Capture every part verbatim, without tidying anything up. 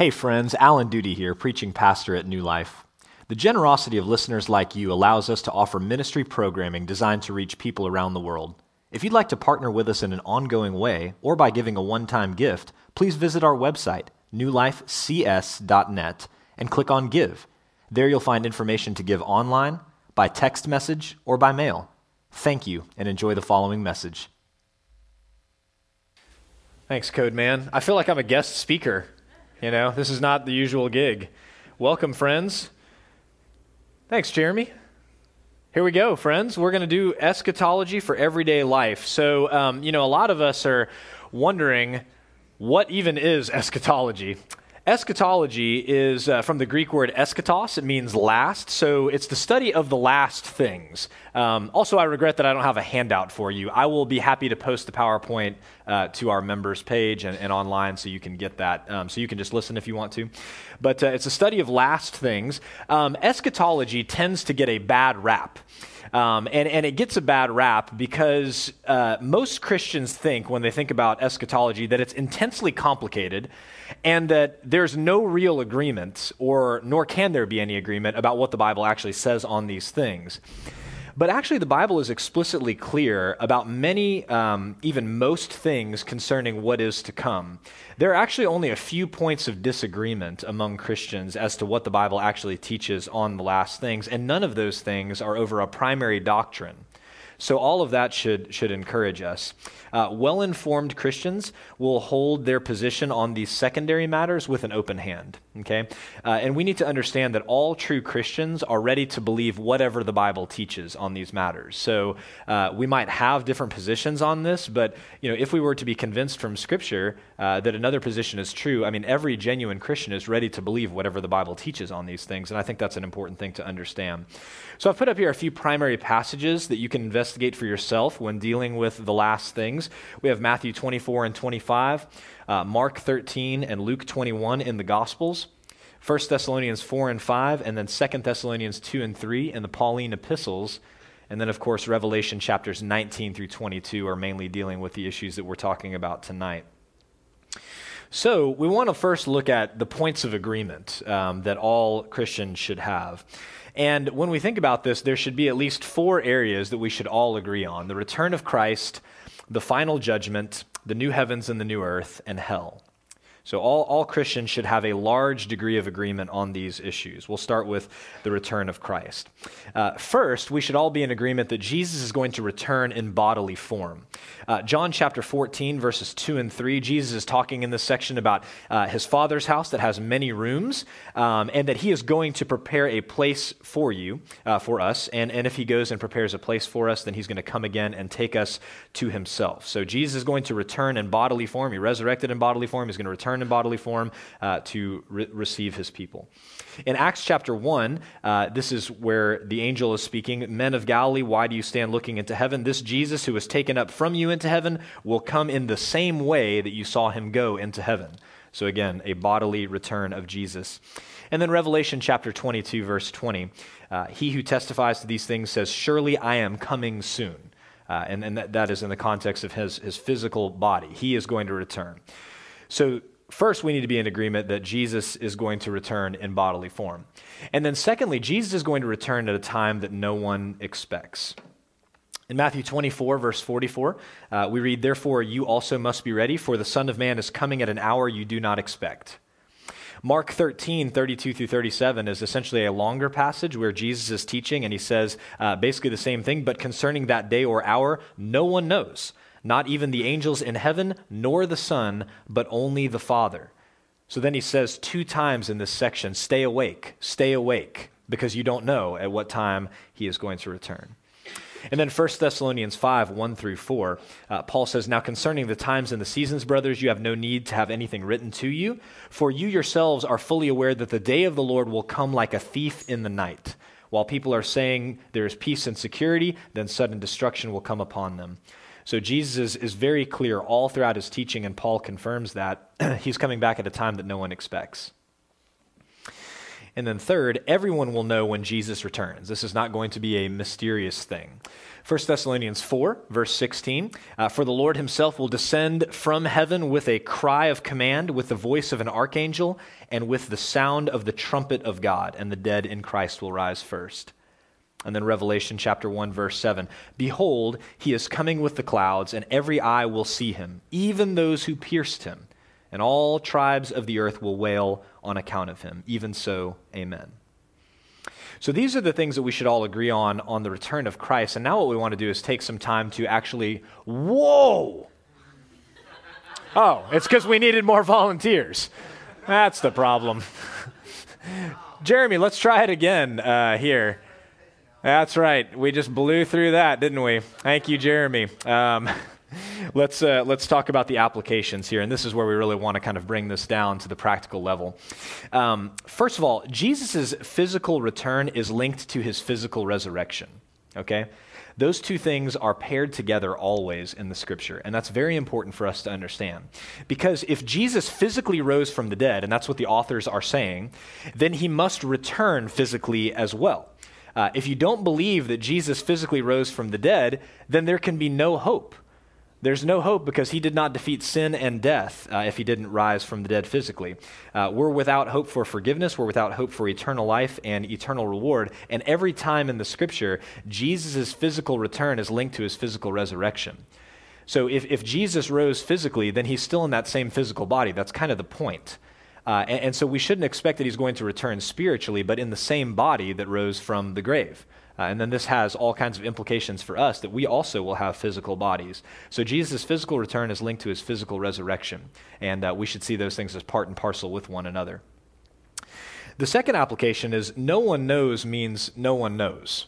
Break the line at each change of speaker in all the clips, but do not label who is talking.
Hey friends, Alan Duty here, preaching pastor at New Life. The generosity of listeners like you allows us to offer ministry programming designed to reach people around the world. If you'd like to partner with us in an ongoing way or by giving a one-time gift, please visit our website, new life c s dot net, and click on Give. There you'll find information to give online, by text message, or by mail. Thank you, and enjoy the following message.
Thanks, Code Man. I feel like I'm a guest speaker. You know, this is not the usual gig. Welcome, friends. Thanks, Jeremy. Here we go, friends. We're going to do eschatology for everyday life. So, um, you know, a lot of us are wondering, what even is eschatology? Eschatology is uh, from the Greek word eschatos. It means last. So it's the study of the last things. Um, also, I regret that I don't have a handout for you. I will be happy to post the PowerPoint uh, to our members page and, and online so you can get that. Um, so you can just listen if you want to. But uh, it's a study of last things. Um, eschatology tends to get a bad rap. Um, and, and it gets a bad rap because uh, most Christians think, when they think about eschatology, that it's intensely complicated and that there's no real agreement, or nor can there be any agreement about what the Bible actually says on these things. But actually, the Bible is explicitly clear about many, um, even most things concerning what is to come. There are actually only a few points of disagreement among Christians as to what the Bible actually teaches on the last things, and none of those things are over a primary doctrine. So all of that should should encourage us. Uh, well-informed Christians will hold their position on these secondary matters with an open hand, okay? Uh, and we need to understand that all true Christians are ready to believe whatever the Bible teaches on these matters. So uh, we might have different positions on this, but you know, if we were to be convinced from Scripture uh, that another position is true, I mean, every genuine Christian is ready to believe whatever the Bible teaches on these things, and I think that's an important thing to understand. So I've put up here a few primary passages that you can investigate for yourself when dealing with the last things. We have Matthew twenty-four and twenty-five, uh, Mark thirteen and Luke twenty-one in the Gospels, First Thessalonians four and five, and then Second Thessalonians two and three in the Pauline epistles. And then, of course, Revelation chapters nineteen through twenty-two are mainly dealing with the issues that we're talking about tonight. So we want to first look at the points of agreement um, that all Christians should have. And when we think about this, there should be at least four areas that we should all agree on: the return of Christ, the final judgment, the new heavens and the new earth, and hell. So all, all Christians should have a large degree of agreement on these issues. We'll start with the return of Christ. Uh, first, we should all be in agreement that Jesus is going to return in bodily form. Uh, John chapter fourteen, verses two and three, Jesus is talking in this section about uh, his Father's house that has many rooms, um, and that he is going to prepare a place for you, uh, for us, and, and if he goes and prepares a place for us, then he's going to come again and take us to himself. So Jesus is going to return in bodily form. He resurrected in bodily form. He's going to return in bodily form uh, to re- receive his people. In Acts chapter one, uh, this is where the angel is speaking. Men of Galilee, why do you stand looking into heaven? This Jesus who was taken up from you into heaven will come in the same way that you saw him go into heaven. So again, a bodily return of Jesus. And then Revelation chapter twenty-two, verse twenty. Uh, he who testifies to these things says, surely I am coming soon. Uh, and and that, that is in the context of his, his physical body. He is going to return. So first, we need to be in agreement that Jesus is going to return in bodily form. And then secondly, Jesus is going to return at a time that no one expects. In Matthew twenty-four, verse forty-four, uh, we read, therefore you also must be ready, for the Son of Man is coming at an hour you do not expect. Mark thirteen, thirty-two through thirty-seven is essentially a longer passage where Jesus is teaching, and he says uh, basically the same thing, but concerning that day or hour, no one knows. Not even the angels in heaven, nor the Son, but only the Father. So then he says two times in this section, stay awake, stay awake, because you don't know at what time he is going to return. And then First Thessalonians five, one through four, uh, Paul says, now concerning the times and the seasons, brothers, you have no need to have anything written to you, for you yourselves are fully aware that the day of the Lord will come like a thief in the night. While people are saying there is peace and security, then sudden destruction will come upon them. So Jesus is, is very clear all throughout his teaching, and Paul confirms that he's coming back at a time that no one expects. And then third, everyone will know when Jesus returns. This is not going to be a mysterious thing. First Thessalonians four, verse sixteen, uh, for the Lord himself will descend from heaven with a cry of command, with the voice of an archangel, and with the sound of the trumpet of God, and the dead in Christ will rise first. And then Revelation chapter one, verse seven, behold, he is coming with the clouds, and every eye will see him, even those who pierced him, and all tribes of the earth will wail on account of him. Even so, amen. So these are the things that we should all agree on on the return of Christ. And now what we want to do is take some time to actually, whoa! Oh, it's because we needed more volunteers. That's the problem. Jeremy, let's try it again uh, here. That's right. We just blew through that, didn't we? Thank you, Jeremy. Um, let's uh, let's talk about the applications here, and this is where we really want to kind of bring this down to the practical level. Um, first of all, Jesus' physical return is linked to his physical resurrection, okay? Those two things are paired together always in the Scripture, and that's very important for us to understand. Because if Jesus physically rose from the dead, and that's what the authors are saying, then he must return physically as well. Uh, if you don't believe that Jesus physically rose from the dead, then there can be no hope. There's no hope because he did not defeat sin and death uh, if he didn't rise from the dead physically. Uh, we're without hope for forgiveness. We're without hope for eternal life and eternal reward. And every time in the Scripture, Jesus' physical return is linked to his physical resurrection. So if, if Jesus rose physically, then he's still in that same physical body. That's kind of the point. Uh, and, and so we shouldn't expect that he's going to return spiritually, but in the same body that rose from the grave. Uh, and then this has all kinds of implications for us that we also will have physical bodies. So Jesus' physical return is linked to his physical resurrection, and uh, we should see those things as part and parcel with one another. The second application is no one knows means no one knows.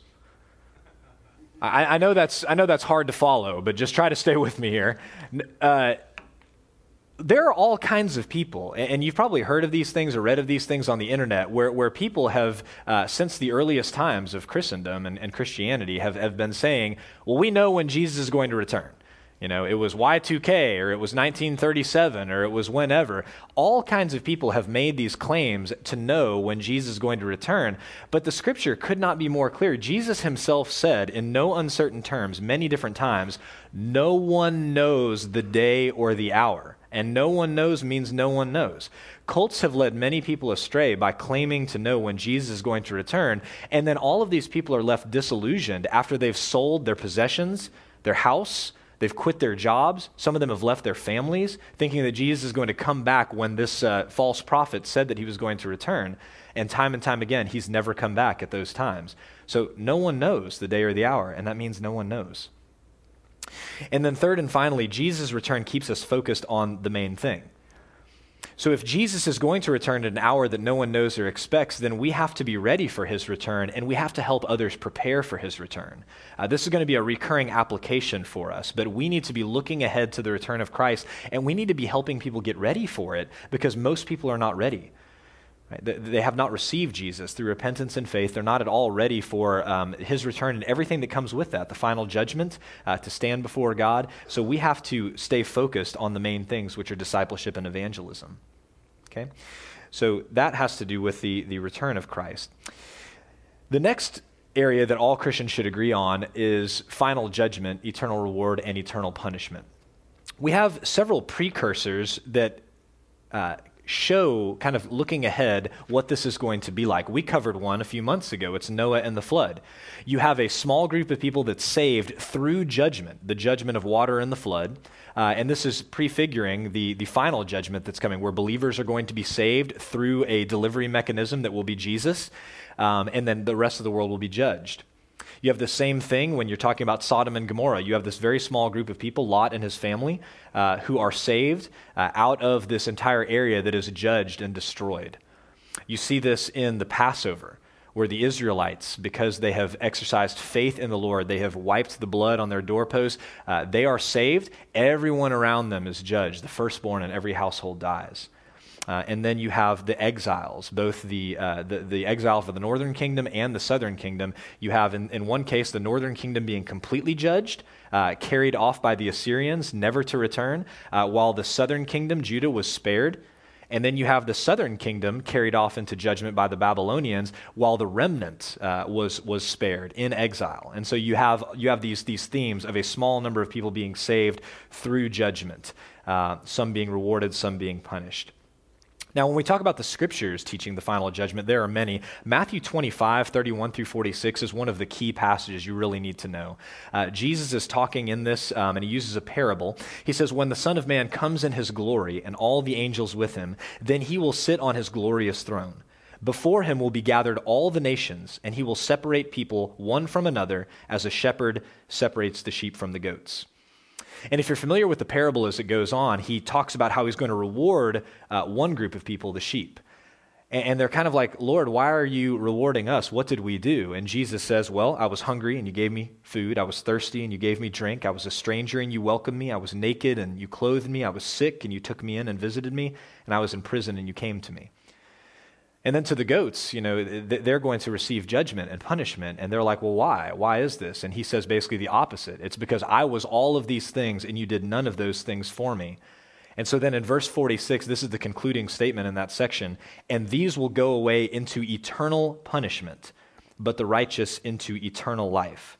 I, I know that's I know that's hard to follow, but just try to stay with me here. Uh, There are all kinds of people, and you've probably heard of these things or read of these things on the internet, where, where people have, uh, since the earliest times of Christendom and, and Christianity, have, have been saying, well, we know when Jesus is going to return. You know, it was Y two K, or it was nineteen thirty-seven, or it was whenever. All kinds of people have made these claims to know when Jesus is going to return, but the Scripture could not be more clear. Jesus himself said in no uncertain terms, many different times, no one knows the day or the hour. And no one knows means no one knows. Cults have led many people astray by claiming to know when Jesus is going to return, and then all of these people are left disillusioned after they've sold their possessions, their house, they've quit their jobs. Some of them have left their families, thinking that Jesus is going to come back when this uh, false prophet said that he was going to return. And time and time again, he's never come back at those times. So no one knows the day or the hour, and that means no one knows. And then third and finally, Jesus' return keeps us focused on the main thing. So if Jesus is going to return at an hour that no one knows or expects, then we have to be ready for his return, and we have to help others prepare for his return. Uh, this is going to be a recurring application for us, but we need to be looking ahead to the return of Christ, and we need to be helping people get ready for it, because most people are not ready. They have not received Jesus through repentance and faith. They're not at all ready for um, his return and everything that comes with that, the final judgment, uh, to stand before God. So we have to stay focused on the main things, which are discipleship and evangelism. Okay? So that has to do with the, the return of Christ. The next area that all Christians should agree on is final judgment, eternal reward, and eternal punishment. We have several precursors that uh, show, kind of looking ahead, what this is going to be like. We covered one a few months ago. It's Noah and the flood. You have a small group of people that's saved through judgment, the judgment of water and the flood. Uh, and this is prefiguring the, the final judgment that's coming, where believers are going to be saved through a delivery mechanism that will be Jesus, um, and then the rest of the world will be judged. You have the same thing when you're talking about Sodom and Gomorrah. You have this very small group of people, Lot and his family, uh, who are saved uh, out of this entire area that is judged and destroyed. You see this in the Passover, where the Israelites, because they have exercised faith in the Lord, they have wiped the blood on their doorposts, uh, they are saved. Everyone around them is judged. The firstborn in every household dies. Uh, and then you have the exiles, both the, uh, the the exile for the northern kingdom and the southern kingdom. You have, in, in one case, the northern kingdom being completely judged, uh, carried off by the Assyrians, never to return, uh, while the southern kingdom, Judah, was spared.
And then you have the southern kingdom carried off into judgment by the Babylonians, while the remnant uh, was was spared in exile. And so you have you have these these themes of a small number of people being saved through judgment, uh, some being rewarded, some being punished. Now, when we talk about the scriptures teaching the final judgment, there are many. Matthew twenty-five, thirty-one through forty-six is one of the key passages you really need to know. Uh, Jesus is talking in this, um, and he uses a parable. He says, when the Son of Man comes in his glory and all the angels with him, then he will sit on his glorious throne. Before him will be gathered all the nations, and he will separate people one from another as a shepherd separates the sheep from the goats. And if you're familiar with the parable as it goes on, he talks about how he's going to reward uh, one group of people, the sheep. And, and they're kind of like, Lord, why are you rewarding us? What did we do? And Jesus says, well, I was hungry and you gave me food. I was thirsty and you gave me drink. I was a stranger and you welcomed me. I was naked and you clothed me. I was sick and you took me in and visited me. And I was in prison and you came to me. And then to the goats, you know, they're going to receive judgment and punishment. And they're like, well, why? Why is this? And he says basically the opposite. It's because I was all of these things and you did none of those things for me. And so then in verse forty-six, this is the concluding statement in that section. And these will go away into eternal punishment, but the righteous into eternal life.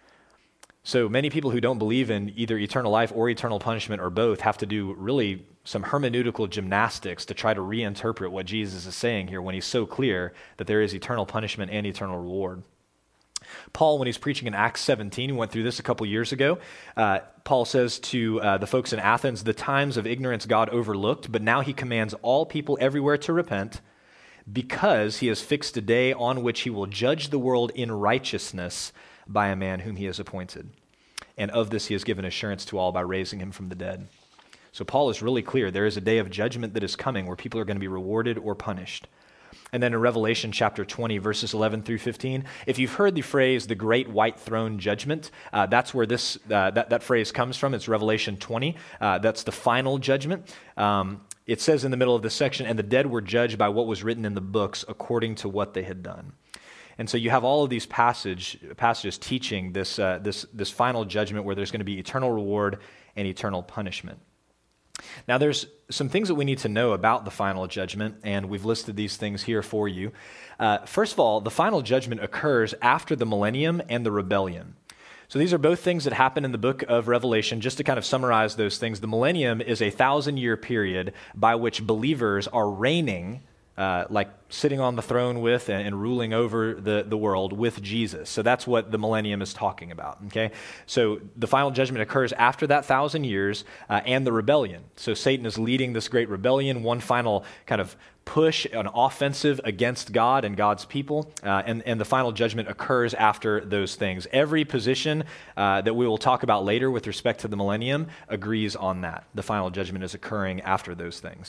So many people who don't believe in either eternal life or eternal punishment or both have to do really some hermeneutical gymnastics to try to reinterpret what Jesus is saying here when he's so clear that there is eternal punishment and eternal reward. Paul, when he's preaching in Acts seventeen, we went through this a couple years ago, uh, Paul says to uh, the folks in Athens, the times of ignorance God overlooked, but now he commands all people everywhere to repent because he has fixed a day on which he will judge the world in righteousness by a man whom he has appointed. And of this he has given assurance to all by raising him from the dead. So Paul is really clear. There is a day of judgment that is coming where people are going to be rewarded or punished. And then in Revelation chapter twenty, verses eleven through fifteen, if you've heard the phrase, the great white throne judgment, uh, that's where this uh, that, that phrase comes from. It's Revelation twenty. Uh, that's the final judgment. Um, it says in the middle of this section, and the dead were judged by what was written in the books according to what they had done. And so you have all of these passage, passages teaching this, uh, this, this final judgment where there's going to be eternal reward and eternal punishment. Now, there's some things that we need to know about the final judgment, and we've listed these things here for you. Uh, first of all, the final judgment occurs after the millennium and the rebellion. So these are both things that happen in the book of Revelation. Just to kind of summarize those things, the millennium is a thousand-year period by which believers are reigning Uh, like sitting on the throne with and, and ruling over the, the world with Jesus. So that's what the millennium is talking about, okay? So the final judgment occurs after that thousand years uh, and the rebellion. So Satan is leading this great rebellion, one final kind of push, an offensive against God and God's people, uh, and, and the final judgment occurs after those things. Every position uh, that we will talk about later with respect to the millennium agrees on that. The final judgment is occurring after those things.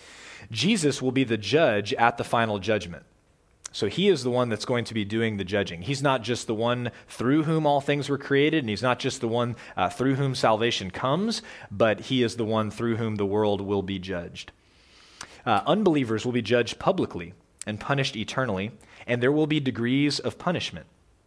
Jesus will be the judge at the final judgment. So he is the one that's going to be doing the judging. He's not just the one through whom all things were created, and he's not just the one uh, through whom salvation comes, but he is the one through whom the world will be judged. Uh, unbelievers will be judged publicly and punished eternally, and there will be degrees of punishment.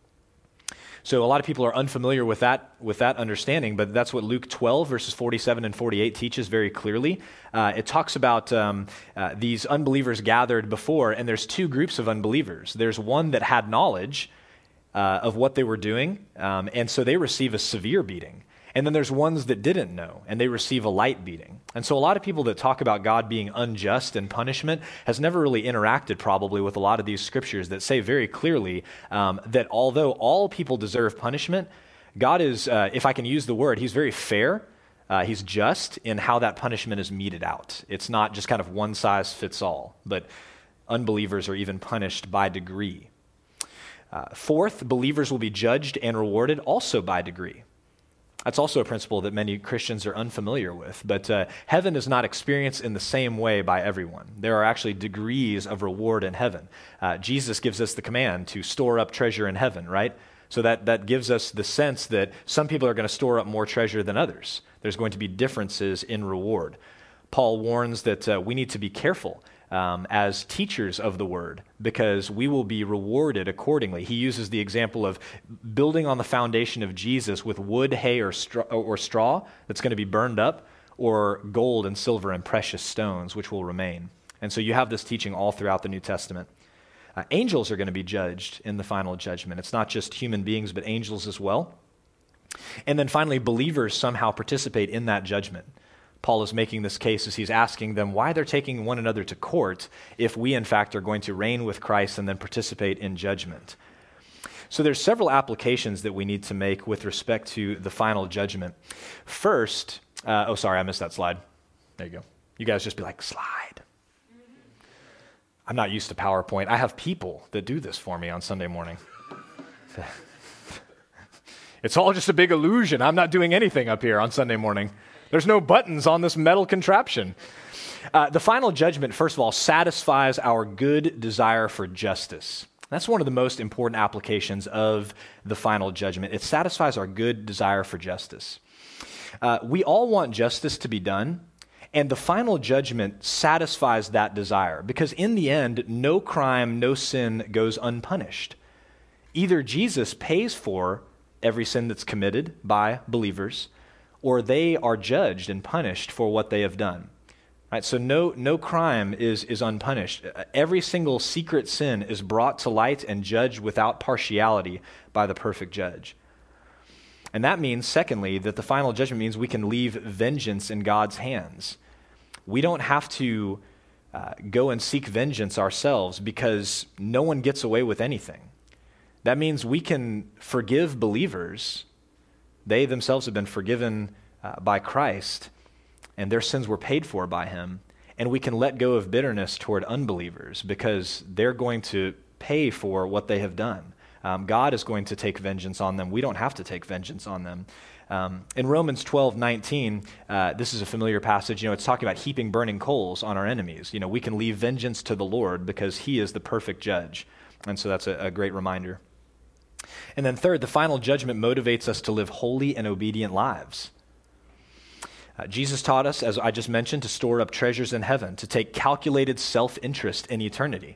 So a lot of people are unfamiliar with that with that understanding, but that's what Luke twelve, verses forty-seven and forty-eight teaches very clearly. Uh, it talks about um, uh, these unbelievers gathered before, and there's two groups of unbelievers. There's one that had knowledge uh, of what they were doing, um, and so they receive a severe beating. And then there's ones that didn't know, and they receive a light beating. And so a lot of people that talk about God being unjust and punishment has never really interacted probably with a lot of these scriptures that say very clearly um, that although all people deserve punishment, God is, uh, if I can use the word, he's very fair. Uh, he's just in how that punishment is meted out. It's not just kind of one size fits all, but unbelievers are even punished by degree. Uh, fourth, believers will be judged and rewarded also by degree. That's also a principle that many Christians are unfamiliar with. But uh, heaven is not experienced in the same way by everyone. There are actually degrees of reward in heaven. Uh, Jesus gives us the command to store up treasure in heaven, right? So that, that gives us the sense that some people are going to store up more treasure than others. There's going to be differences in reward. Paul warns that uh, we need to be careful Um, as teachers of the word, because we will be rewarded accordingly. He uses the example of building on the foundation of Jesus with wood, hay, or straw, or straw that's going to be burned up, or gold and silver and precious stones, which will remain. And so you have this teaching all throughout the New Testament. Uh, angels are going to be judged in the final judgment. It's not just human beings, but angels as well. And then finally, believers somehow participate in that judgment. Paul is making this case as he's asking them why they're taking one another to court if we, in fact, are going to reign with Christ and then participate in judgment. So there's several applications that we need to make with respect to the final judgment. First, uh, oh, sorry, I missed that slide. There you go. You guys just be like, slide. I'm not used to PowerPoint. I have people that do this for me on Sunday morning. It's all just a big illusion. I'm not doing anything up here on Sunday morning. There's no buttons on this metal contraption. Uh, the final judgment, first of all, satisfies our good desire for justice. That's one of the most important applications of the final judgment. It satisfies our good desire for justice. Uh, we all want justice to be done, and the final judgment satisfies that desire because in the end, no crime, no sin goes unpunished. Either Jesus pays for every sin that's committed by believers, or they are judged and punished for what they have done. Right? So no, no crime is, is unpunished. Every single secret sin is brought to light and judged without partiality by the perfect judge. And that means, secondly, that the final judgment means we can leave vengeance in God's hands. We don't have to uh, go and seek vengeance ourselves because no one gets away with anything. That means we can forgive believers. They themselves have been forgiven uh, by Christ, and their sins were paid for by him. And we can let go of bitterness toward unbelievers because they're going to pay for what they have done. Um, God is going to take vengeance on them. We don't have to take vengeance on them. Um, in Romans twelve nineteen, uh, this is a familiar passage. You know, it's talking about heaping burning coals on our enemies. You know, we can leave vengeance to the Lord because he is the perfect judge. And so that's a, a great reminder. And then third, the final judgment motivates us to live holy and obedient lives. Uh, Jesus taught us, as I just mentioned, to store up treasures in heaven, to take calculated self-interest in eternity.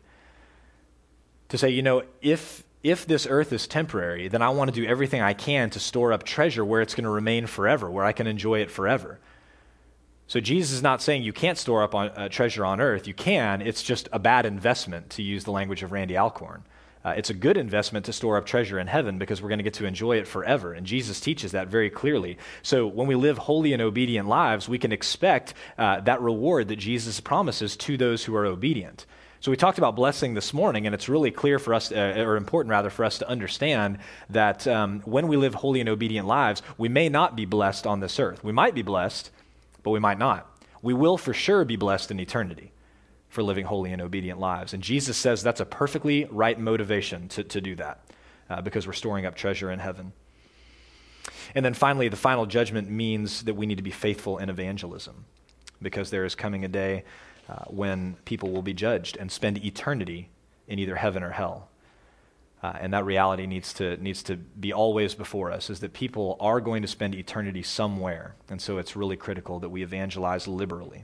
To say, you know, if if this earth is temporary, then I want to do everything I can to store up treasure where it's going to remain forever, where I can enjoy it forever. So Jesus is not saying you can't store up on, uh, treasure on earth. You can. It's just a bad investment, to use the language of Randy Alcorn. Uh, it's a good investment to store up treasure in heaven because we're going to get to enjoy it forever. And Jesus teaches that very clearly. So when we live holy and obedient lives, we can expect uh, that reward that Jesus promises to those who are obedient. So we talked about blessing this morning, and it's really clear for us, uh, or important rather, for us to understand that um, when we live holy and obedient lives, we may not be blessed on this earth. We might be blessed, but we might not. We will for sure be blessed in eternity for living holy and obedient lives. And Jesus says that's a perfectly right motivation to, to do that uh, because we're storing up treasure in heaven. And then finally, the final judgment means that we need to be faithful in evangelism because there is coming a day uh, when people will be judged and spend eternity in either heaven or hell. Uh, and that reality needs to needs to be always before us, is that people are going to spend eternity somewhere. And so it's really critical that we evangelize liberally.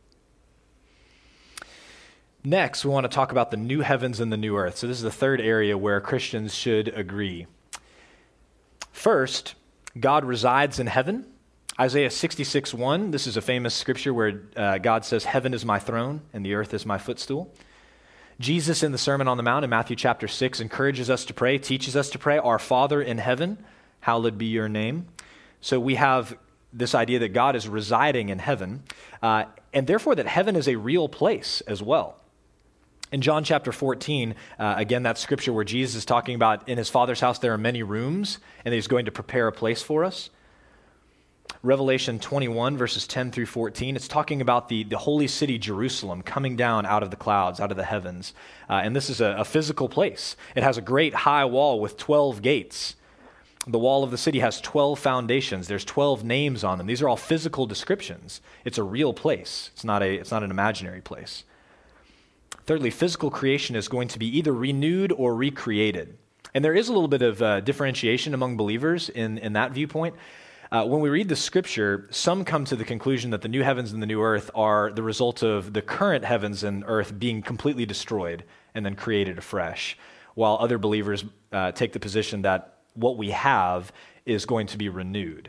Next, we want to talk about the new heavens and the new earth. So this is the third area where Christians should agree. First, God resides in heaven. Isaiah sixty-six one, this is a famous scripture where uh, God says, "Heaven is my throne and the earth is my footstool." Jesus in the Sermon on the Mount in Matthew chapter six encourages us to pray, teaches us to pray, "Our Father in heaven, hallowed be your name." So we have this idea that God is residing in heaven, uh, and therefore that heaven is a real place as well. In John chapter fourteen, uh, again, that scripture where Jesus is talking about in his Father's house there are many rooms, and he's going to prepare a place for us. Revelation twenty-one, verses ten through fourteen, it's talking about the, the holy city Jerusalem coming down out of the clouds, out of the heavens. Uh, and this is a, a physical place. It has a great high wall with twelve gates. The wall of the city has twelve foundations. There's twelve names on them. These are all physical descriptions. It's a real place. It's not a, it's not an imaginary place. Thirdly, physical creation is going to be either renewed or recreated. And there is a little bit of uh, differentiation among believers in, in that viewpoint. Uh, when we read the scripture, some come to the conclusion that the new heavens and the new earth are the result of the current heavens and earth being completely destroyed and then created afresh, while other believers uh, take the position that what we have is going to be renewed.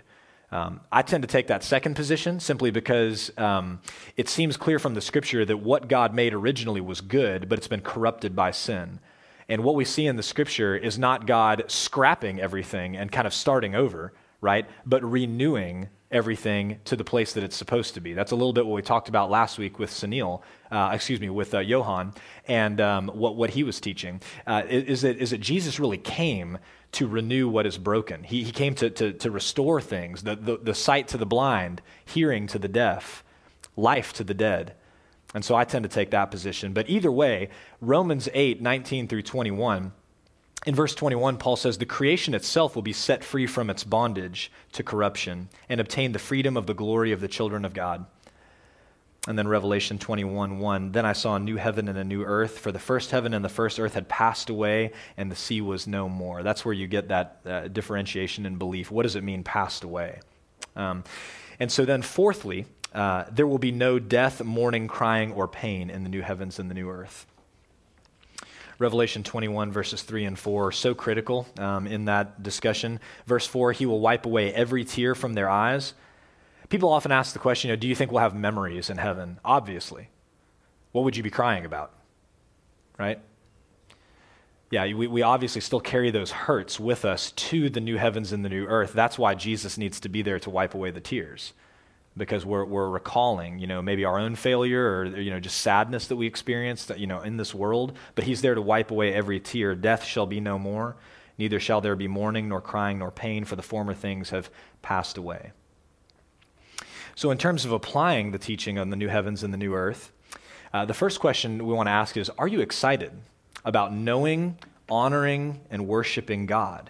Um, I tend to take that second position simply because um, it seems clear from the scripture that what God made originally was good, but it's been corrupted by sin. And what we see in the scripture is not God scrapping everything and kind of starting over, right? But renewing everything to the place that it's supposed to be. That's a little bit what we talked about last week with Sunil, uh, excuse me, with uh, Johan, and um, what, what he was teaching, uh, is, that, is that Jesus really came to renew what is broken. He, he came to, to, to restore things, the, the, the sight to the blind, hearing to the deaf, life to the dead. And so I tend to take that position. But either way, Romans eight, nineteen through twenty-one, in verse twenty-one, Paul says, the creation itself will be set free from its bondage to corruption and obtain the freedom of the glory of the children of God. And then Revelation twenty-one, one, then I saw a new heaven and a new earth, for the first heaven and the first earth had passed away, and the sea was no more. That's where you get that uh, differentiation in belief. What does it mean, passed away? Um, and so then fourthly, uh, there will be no death, mourning, crying, or pain in the new heavens and the new earth. Revelation twenty-one, verses three and four are so critical um, in that discussion. Verse four, he will wipe away every tear from their eyes. People often ask the question, you know, do you think we'll have memories in heaven? Obviously. What would you be crying about? Right? Yeah, we, we obviously still carry those hurts with us to the new heavens and the new earth. That's why Jesus needs to be there to wipe away the tears. Because we're we're recalling, you know, maybe our own failure or, you know, just sadness that we experienced, you know, in this world. But he's there to wipe away every tear. Death shall be no more. Neither shall there be mourning, nor crying, nor pain, for the former things have passed away. So in terms of applying the teaching on the new heavens and the new earth, uh, the first question we want to ask is, are you excited about knowing, honoring, and worshiping God?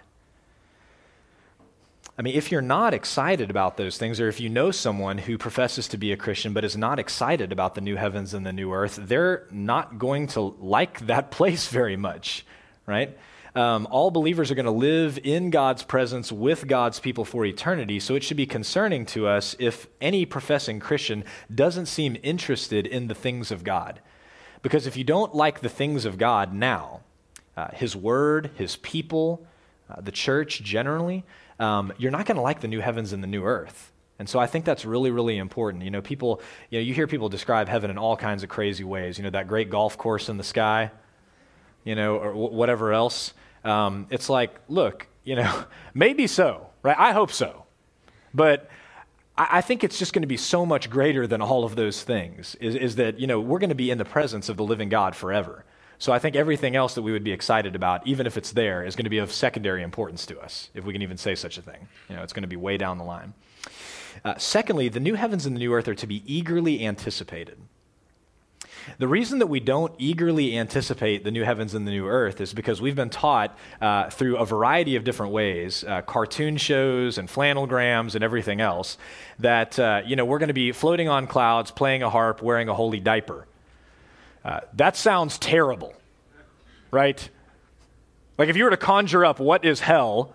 I mean, if you're not excited about those things, or if you know someone who professes to be a Christian but is not excited about the new heavens and the new earth, they're not going to like that place very much, right? Um, all believers are going to live in God's presence with God's people for eternity, so it should be concerning to us if any professing Christian doesn't seem interested in the things of God. Because if you don't like the things of God now, uh, His Word, His people, uh, the church generally, um, you're not going to like the new heavens and the new earth. And so I think that's really, really important. You know, people, you know, you hear people describe heaven in all kinds of crazy ways. You know, that great golf course in the sky, you know, or w- whatever else. Um, it's like, look, you know, maybe so, right? I hope so. But I, I think it's just going to be so much greater than all of those things, is, is that, you know, we're going to be in the presence of the living God forever. So I think everything else that we would be excited about, even if it's there, is going to be of secondary importance to us, if we can even say such a thing. You know, it's going to be way down the line. Uh, secondly, the new heavens and the new earth are to be eagerly anticipated. The reason that we don't eagerly anticipate the new heavens and the new earth is because we've been taught uh, through a variety of different ways, uh, cartoon shows and flannelgrams and everything else, that uh, you know, we're going to be floating on clouds, playing a harp, wearing a holy diaper. Uh, that sounds terrible, right? Like if you were to conjure up what is hell,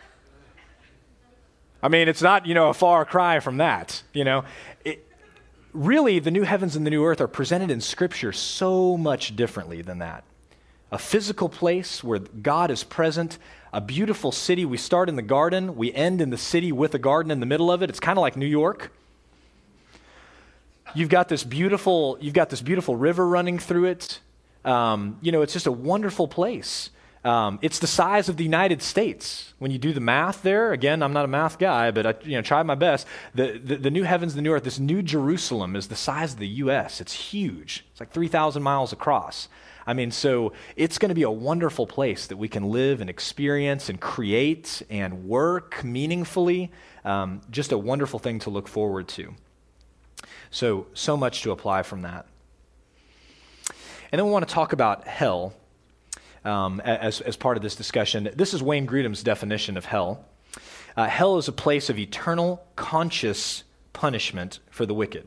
I mean, it's not, you know, a far cry from that, you know. It, really, the new heavens and the new earth are presented in Scripture so much differently than that. A physical place where God is present, a beautiful city. We start in the garden, we end in the city with a garden in the middle of it. It's kind of like New York. You've got this beautiful, you've got this beautiful river running through it. Um, you know, it's just a wonderful place. Um, it's the size of the United States. When you do the math there, again, I'm not a math guy, but I you know, tried my best. The, the, the new heavens, the new earth, this new Jerusalem is the size of the U S. It's huge. It's like three thousand miles across. I mean, so it's going to be a wonderful place that we can live and experience and create and work meaningfully. Um, just a wonderful thing to look forward to. So, so much to apply from that. And then we want to talk about hell um, as, as part of this discussion. This is Wayne Grudem's definition of hell. Uh, hell is a place of eternal, conscious punishment for the wicked.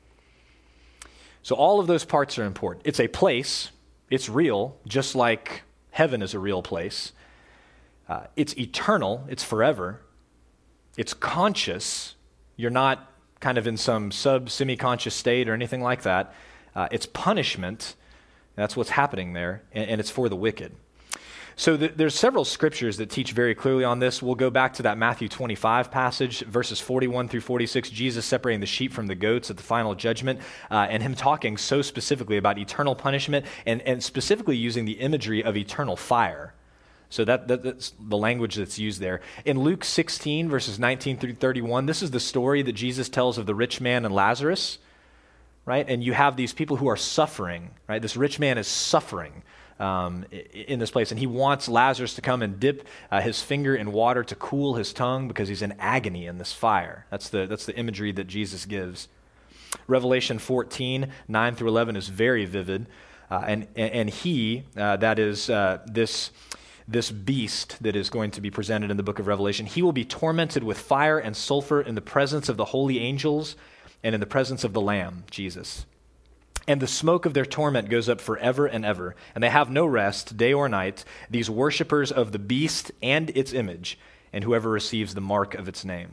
So all of those parts are important. It's a place. It's real, just like heaven is a real place. Uh, it's eternal. It's forever. It's conscious. You're not kind of in some sub-semi-conscious state or anything like that. Uh, it's punishment. That's what's happening there, and, and it's for the wicked.
So th- there's several scriptures that teach very clearly on this. We'll go back to that Matthew twenty-five passage, verses forty-one through forty-six, Jesus separating the sheep from the goats at the final judgment, uh, and him talking so specifically about eternal punishment and, and specifically using the imagery of eternal fire. So that, that that's the language that's used there. In Luke sixteen, verses nineteen through thirty-one, this is the story that Jesus tells of the rich man and Lazarus, right? And you have these people who are suffering, right? This rich man is suffering Um, in this place, and he wants Lazarus to come and dip uh, his finger in water to cool his tongue because he's in agony in this fire. That's the that's the imagery that Jesus gives. Revelation fourteen, nine through eleven is very vivid, uh, and and he uh, that is uh, this this beast that is going to be presented in the book of Revelation. He will be tormented with fire and sulfur in the presence of the holy angels and in the presence of the Lamb, Jesus. And the smoke of their torment goes up forever and ever, and they have no rest, day or night, these worshipers of the beast and its image, and whoever receives the mark of its name.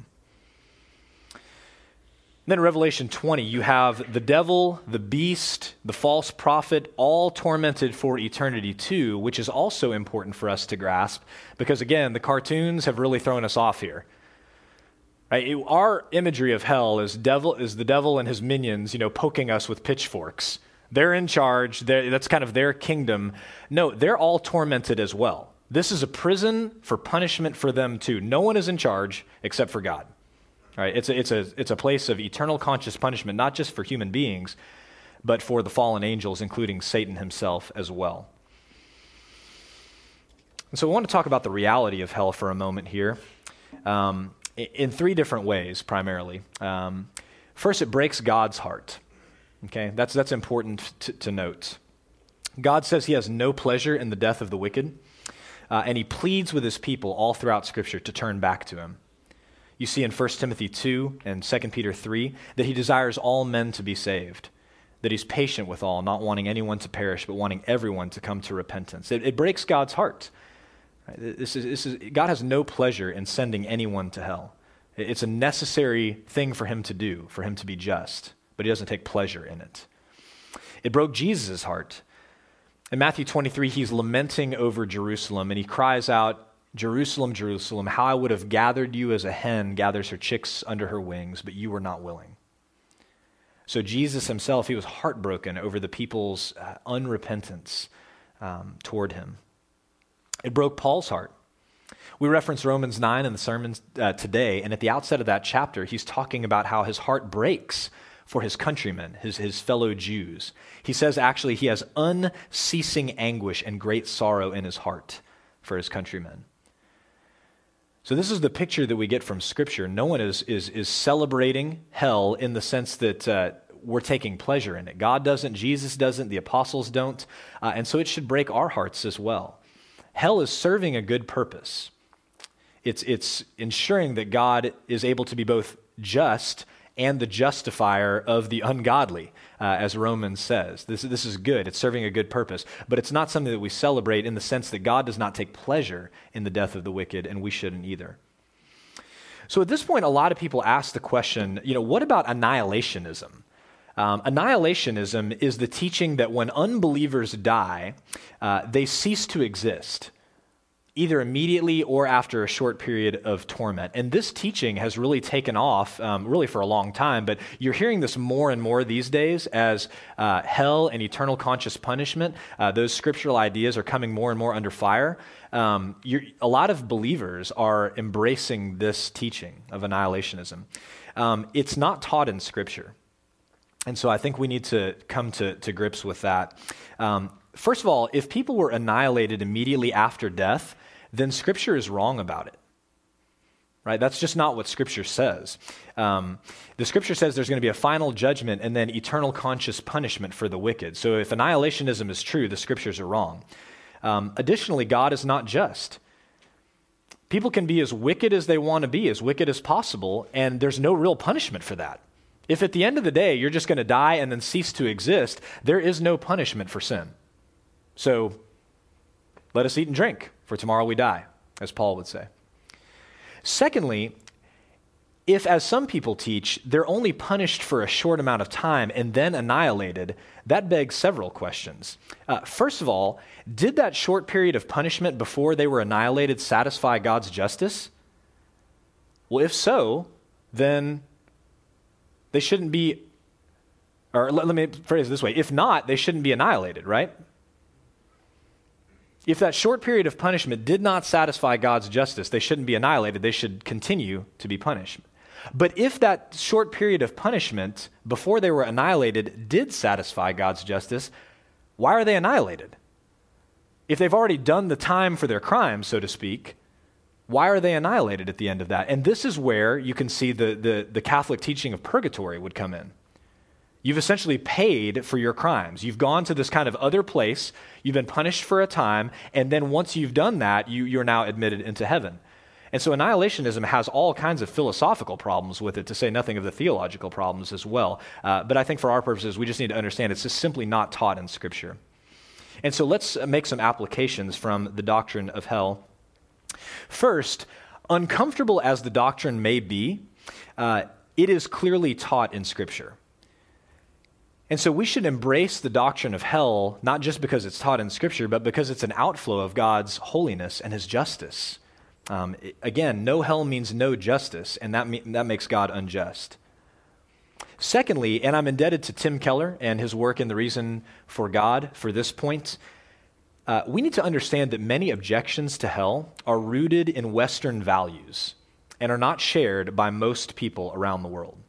Then in Revelation twenty, you have the devil, the beast, the false prophet, all tormented for eternity too, which is also important for us to grasp, because again, the cartoons have really thrown us off here. Right? It, our imagery of hell is devil is the devil and his minions, you know, poking us with pitchforks. They're in charge. They're, that's kind of their kingdom. No, they're all tormented as well. This is a prison for punishment for them too. No one is in charge except for God. Right? It's a, it's a, it's a place of eternal conscious punishment, not just for human beings, but for the fallen angels, including Satan himself as well. And so we want to talk about the reality of hell for a moment here. Um, in three different ways, primarily. Um, first, it breaks God's heart. Okay, that's that's important to, to note. God says he has no pleasure in the death of the wicked, uh, and he pleads with his people all throughout Scripture to turn back to him. You see in First Timothy two and Second Peter three that he desires all men to be saved, that he's patient with all, not wanting anyone to perish, but wanting everyone to come to repentance. It, it breaks God's heart. This is, this is, God has no pleasure in sending anyone to hell. It's a necessary thing for him to do, for him to be just, but he doesn't take pleasure in it. It broke Jesus' heart. In Matthew twenty-three, he's lamenting over Jerusalem, and he cries out, "Jerusalem, Jerusalem, how I would have gathered you as a hen gathers her chicks under her wings, but you were not willing." So Jesus himself, he was heartbroken over the people's uh, unrepentance um, toward him. It broke Paul's heart. We reference Romans nine in the sermon uh, today, and at the outset of that chapter, he's talking about how his heart breaks for his countrymen, his, his fellow Jews. He says actually he has unceasing anguish and great sorrow in his heart for his countrymen. So this is the picture that we get from Scripture. No one is, is, is celebrating hell in the sense that uh, we're taking pleasure in it. God doesn't, Jesus doesn't, the apostles don't, uh, and so it should break our hearts as well. Hell is serving a good purpose. It's, it's ensuring that God is able to be both just and the justifier of the ungodly, uh, as Romans says. This, this is good. It's serving a good purpose. But it's not something that we celebrate in the sense that God does not take pleasure in the death of the wicked, and we shouldn't either. So at this point, a lot of people ask the question, you know, what about annihilationism? Um, annihilationism is the teaching that when unbelievers die, uh, they cease to exist, either immediately or after a short period of torment. And this teaching has really taken off, um, really for a long time, but you're hearing this more and more these days as uh, hell and eternal conscious punishment. Uh, those scriptural ideas are coming more and more under fire. Um, you're, a lot of believers are embracing this teaching of annihilationism. Um, it's not taught in Scripture. And so I think we need to come to, to grips with that. Um, first of all, if people were annihilated immediately after death, then Scripture is wrong about it. Right? That's just not what Scripture says. Um, the Scripture says there's going to be a final judgment and then eternal conscious punishment for the wicked. So if annihilationism is true, the Scriptures are wrong. Um, additionally, God is not just. People can be as wicked as they want to be, as wicked as possible, and there's no real punishment for that. If at the end of the day you're just going to die and then cease to exist, there is no punishment for sin. So let us eat and drink, for tomorrow we die, as Paul would say. Secondly,
if, as some people teach, they're only punished for a short amount of time and then annihilated, that begs several questions. Uh, first of all, did that short period of punishment before they were annihilated satisfy God's justice? Well, if so, then they shouldn't be, or let, let me phrase it this way, if not, they shouldn't be annihilated, right? If that short period of punishment did not satisfy God's justice, they shouldn't be annihilated. They should continue to be punished. But if that short period of punishment before they were annihilated did satisfy God's justice, why are they annihilated? If they've already done the time for their crime, so to speak, why are they annihilated at the end of that? And this is where you can see the, the, the Catholic teaching of purgatory would come in. You've essentially paid for your crimes. You've gone to this kind of other place. You've been punished for a time. And then once you've done that, you, you're now admitted into heaven. And so annihilationism has all kinds of philosophical problems with it, to say nothing of the theological problems as well. Uh, but I think for our purposes, we just need to understand it's just simply not taught in Scripture. And so let's make some applications from the doctrine of hell. First, uncomfortable as the doctrine may be, uh, it is clearly taught in Scripture. And so we should embrace the doctrine of hell, not just because it's taught in Scripture, but because it's an outflow of God's holiness and His justice. Um, again, no hell means no justice, and that, me- that makes God unjust. Secondly, and I'm indebted to Tim Keller and his work in The Reason for God for this point, uh, we need to understand that many objections to hell are rooted in Western values and are not shared by most people around the world.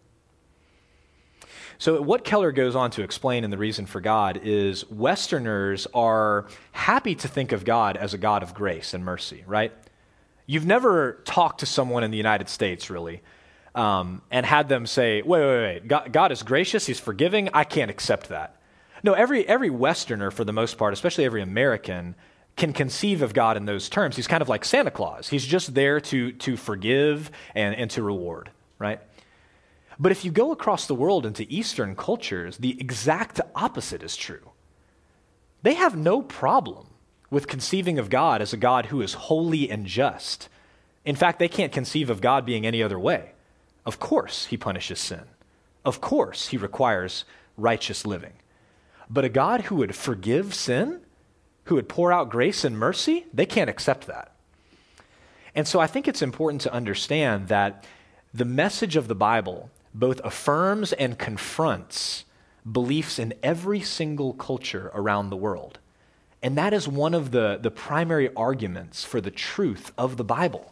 So what Keller goes on to explain in The Reason for God is Westerners are happy to think of God as a God of grace and mercy, right? You've never talked to someone in the United States, really, um, and had them say, wait, wait, wait, God, God is gracious, He's forgiving, I can't accept that. No, every every Westerner, for the most part, especially every American, can conceive of God in those terms. He's kind of like Santa Claus. He's just there to, to forgive and, and to reward, right? But if you go across the world into Eastern cultures, the exact opposite is true. They have no problem with conceiving of God as a God who is holy and just. In fact, they can't conceive of God being any other way. Of course, He punishes sin. Of course, He requires righteous living. But a God who would forgive sin, who would pour out grace and mercy, they can't accept that. And so I think it's important to understand that the message of the Bible both affirms and confronts beliefs in every single culture around the world. And that is one of the, the primary arguments for the truth of the Bible.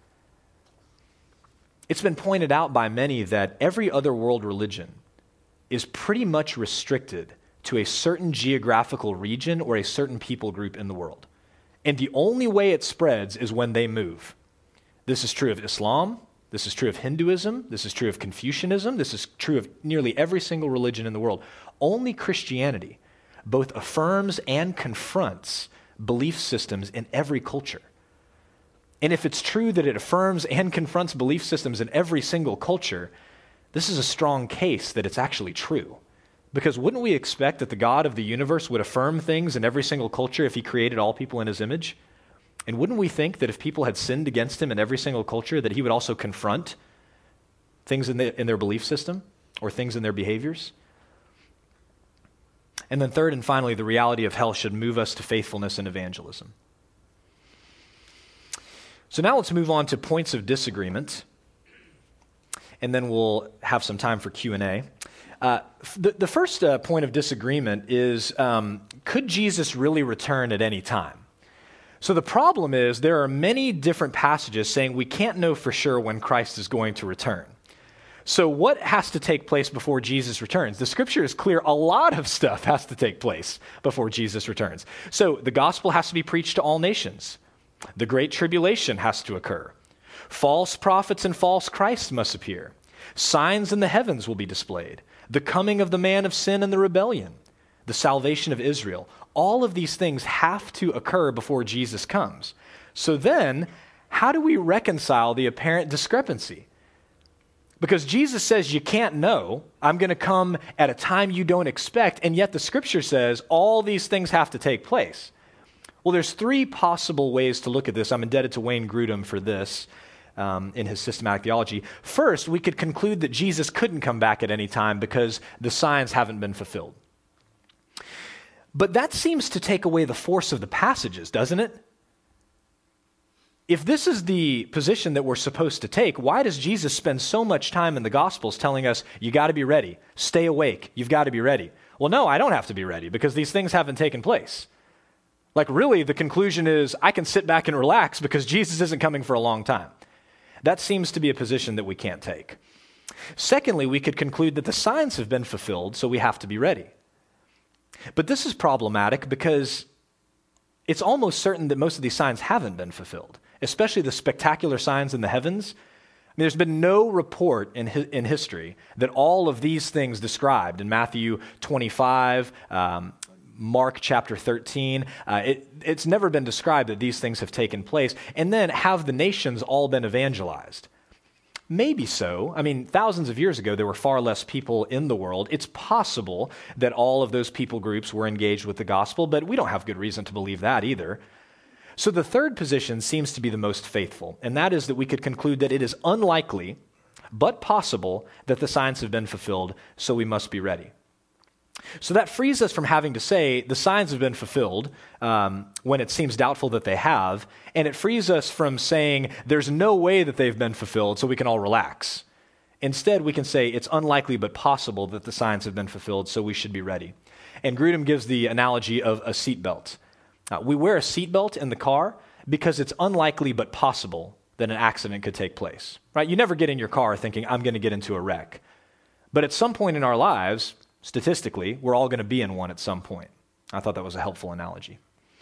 It's been pointed out by many that every other world religion is pretty much restricted to a certain geographical region or a certain people group in the world. And the only way it spreads is when they move. This is true of Islam. This is true of Hinduism. This is true of Confucianism. This is true of nearly every single religion in the world. Only Christianity both affirms and confronts belief systems in every culture. And if it's true that it affirms and confronts belief systems in every single culture, this is a strong case that it's actually true. Because wouldn't we expect that the God of the universe would affirm things in every single culture if He created all people in His image? And wouldn't we think that if people had sinned against Him in every single culture, that He would also confront things in, the, in their belief system or things in their behaviors? And then third and finally, the reality of hell should move us to faithfulness and evangelism. So now let's move on to points of disagreement, and then we'll have some time for Q and A. Uh, the, the first uh, point of disagreement is, um, could Jesus really return at any time? So the problem is there are many different passages saying we can't know for sure when Christ is going to return. So what has to take place before Jesus returns? The Scripture is clear. A lot of stuff has to take place before Jesus returns. So the gospel has to be preached to all nations. The Great Tribulation has to occur. False prophets and false Christs must appear. Signs in the heavens will be displayed. The coming of the man of sin and the rebellion. The salvation of Israel. All of these things have to occur before Jesus comes. So then, how do we reconcile the apparent discrepancy? Because Jesus says you can't know, I'm going to come at a time you don't expect, and yet the Scripture says all these things have to take place. Well, there's three possible ways to look at this. I'm indebted to Wayne Grudem for this. um, in his systematic theology. First, we could conclude that Jesus couldn't come back at any time because the signs haven't been fulfilled. But that seems to take away the force of the passages, doesn't it? If this is the position that we're supposed to take, why does Jesus spend so much time in the Gospels telling us, you got to be ready, stay awake, you've got to be ready? Well, no, I don't have to be ready because these things haven't taken place. Like really, the conclusion is I can sit back and relax because Jesus isn't coming for a long time. That seems to be a position that we can't take. Secondly, we could conclude that the signs have been fulfilled, so we have to be ready. But this is problematic because it's almost certain that most of these signs haven't been fulfilled, especially the spectacular signs in the heavens. I mean, there's been no report in hi- in history that all of these things described in Matthew twenty-five, um, Mark chapter thirteen, uh, it, it's never been described that these things have taken place. And then have the nations all been evangelized? Maybe so. I mean, thousands of years ago, there were far less people in the world. It's possible that all of those people groups were engaged with the gospel, but we don't have good reason to believe that either. So the third position seems to be the most faithful, and that is that we could conclude that it is unlikely, but possible, that the signs have been fulfilled, so we must be ready. So that frees us from having to say the signs have been fulfilled um, when it seems doubtful that they have, and it frees us from saying there's no way that they've been fulfilled, so we can all relax. Instead, we can say it's unlikely but possible that the signs have been fulfilled, so we should be ready. And Grudem gives the analogy of a seatbelt. Uh, we wear a seatbelt in the car because it's unlikely but possible that an accident could take place. Right? You never get in your car thinking, I'm going to get into a wreck. But at some point in our lives, statistically, we're all going to be in one at some point. I thought that was a helpful analogy.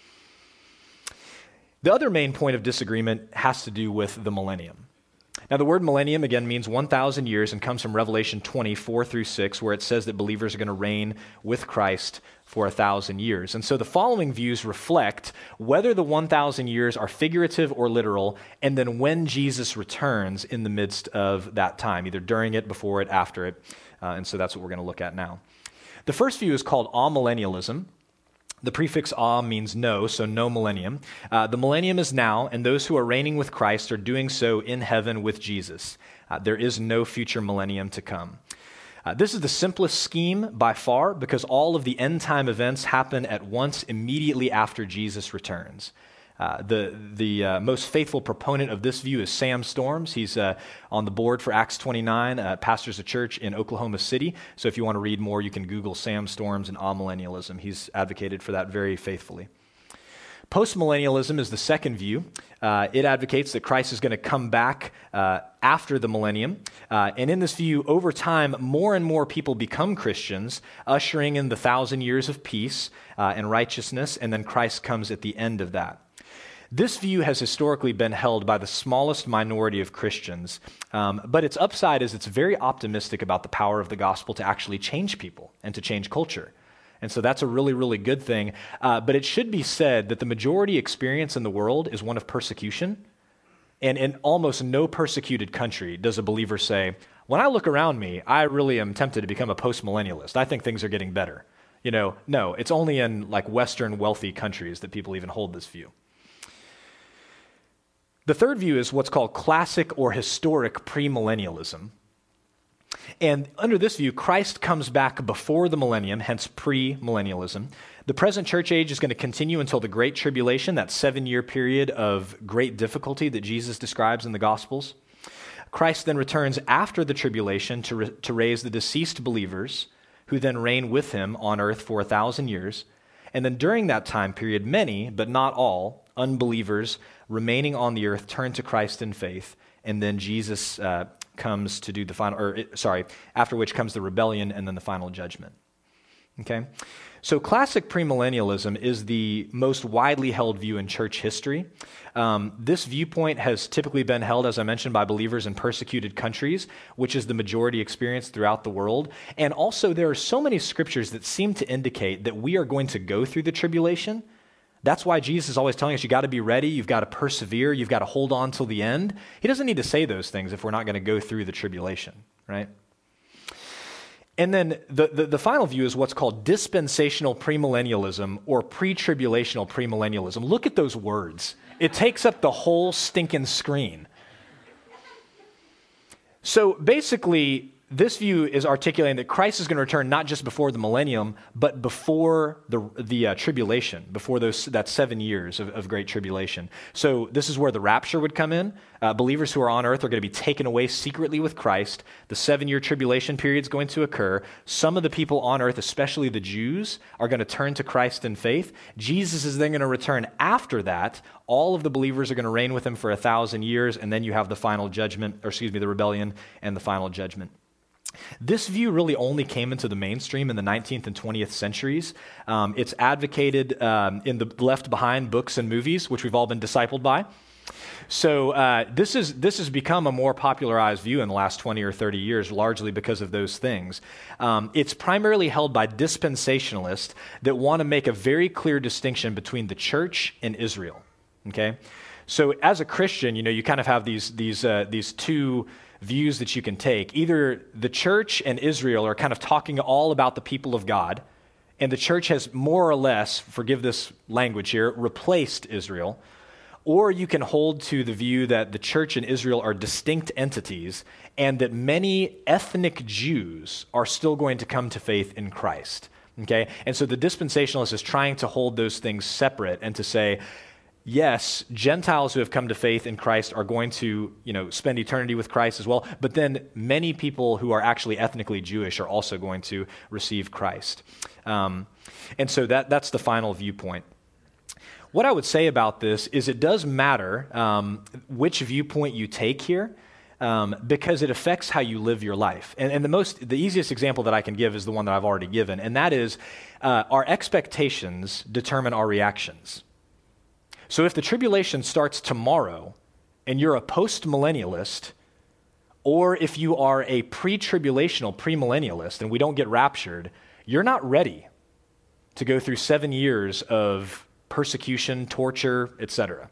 The other main point of disagreement has to do with the millennium. Now, the word millennium, again, means one thousand years and comes from Revelation twenty-four through six, where it says that believers are going to reign with Christ for a thousand years. And so the following views reflect whether the one thousand years are figurative or literal, and then when Jesus returns in the midst of that time, either during it, before it, after it. Uh, and so that's what we're going to look at now. The first view is called amillennialism. The prefix "a" means no, so no millennium. Uh, the millennium is now, and those who are reigning with Christ are doing so in heaven with Jesus. Uh, there is no future millennium to come. Uh, this is the simplest scheme by far because all of the end-time events happen at once immediately after Jesus returns. Uh, the the uh, most faithful proponent of this view is Sam Storms. He's uh, on the board for Acts twenty-nine, uh, pastors a church in Oklahoma City. So if you want to read more, you can Google Sam Storms and amillennialism. He's advocated for that very faithfully. Postmillennialism is the second view. Uh, it advocates that Christ is going to come back uh, after the millennium. Uh, and in this view, over time, more and more people become Christians, ushering in the thousand years of peace uh, and righteousness, and then Christ comes at the end of that. This view has historically been held by the smallest minority of Christians, um, but its upside is it's very optimistic about the power of the gospel to actually change people and to change culture. And so that's a really, really good thing. Uh, but it should be said that the majority experience in the world is one of persecution. And in almost no persecuted country does a believer say, when I look around me, I really am tempted to become a postmillennialist. I think things are getting better. You know, no, it's only in like Western wealthy countries that people even hold this view. The third view is what's called classic or historic premillennialism. And under this view, Christ comes back before the millennium, hence premillennialism. The present church age is going to continue until the Great Tribulation, that seven-year period of great difficulty that Jesus describes in the Gospels. Christ then returns after the tribulation to, re- to raise the deceased believers, who then reign with him on earth for a thousand years. And then during that time period, many, but not all, unbelievers remaining on the earth turn to Christ in faith, and then Jesus uh, comes to do the final, or sorry, after which comes the rebellion and then the final judgment. Okay? So classic premillennialism is the most widely held view in church history. Um, this viewpoint has typically been held, as I mentioned, by believers in persecuted countries, which is the majority experience throughout the world. And also there are so many scriptures that seem to indicate that we are going to go through the tribulation. That's why Jesus is always telling us you got to be ready, you've got to persevere, you've got to hold on till the end. He doesn't need to say those things if we're not going to go through the tribulation, right? And then the, the, the final view is what's called dispensational premillennialism or pre-tribulational premillennialism. Look at those words. It takes up the whole stinking screen.
So basically, this view is articulating that Christ is going to return not just before the millennium, but before the the uh, tribulation, before those that seven years of, of great tribulation. So this is where the rapture would come in. Uh, believers who are on earth are going to be taken away secretly with Christ. The seven-year tribulation period is going to occur. Some of the people on earth, especially the Jews, are going to turn to Christ in faith. Jesus is then going to return after that. All of the believers are going to reign with him for a thousand years, and then you have the final judgment, or excuse me, the rebellion and the final judgment. This view really only came into the mainstream in the nineteenth and twentieth centuries. Um, it's advocated um, in the Left Behind books and movies, which we've all been discipled by. So uh, this is this has become a more popularized view in the last twenty or thirty years, largely because of those things. Um, it's primarily held by dispensationalists that want to make a very clear distinction between the church and Israel. Okay, so as a Christian, you know, you kind of have these these uh, these two views that you can take. Either the church and Israel are kind of talking all about the people of God, and the church has more or less, forgive this language here, replaced Israel. Or you can hold to the view that the church and Israel are distinct entities, and that many ethnic Jews are still going to come to faith in Christ. Okay? And so the dispensationalist is trying to hold those things separate and to say, yes, Gentiles who have come to faith in Christ are going to, you know, spend eternity with Christ as well, but then many people who are actually ethnically Jewish are also going to receive Christ. Um, and so that that's the final viewpoint. What I would say about this is it does matter um, which viewpoint you take here, um, because it affects how you live your life. And, and the most, the easiest example that I can give is the one that I've already given, and that is uh, our expectations determine our reactions. So if the tribulation starts tomorrow and you're a post-millennialist, or if you are a pre-tribulational premillennialist and we don't get raptured, you're not ready to go through seven years of persecution, torture, et cetera.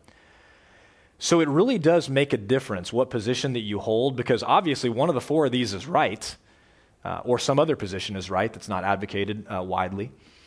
So it really does make a difference what position that you hold, because obviously one of the four of these is right, uh, or some other position is right that's not advocated uh, widely.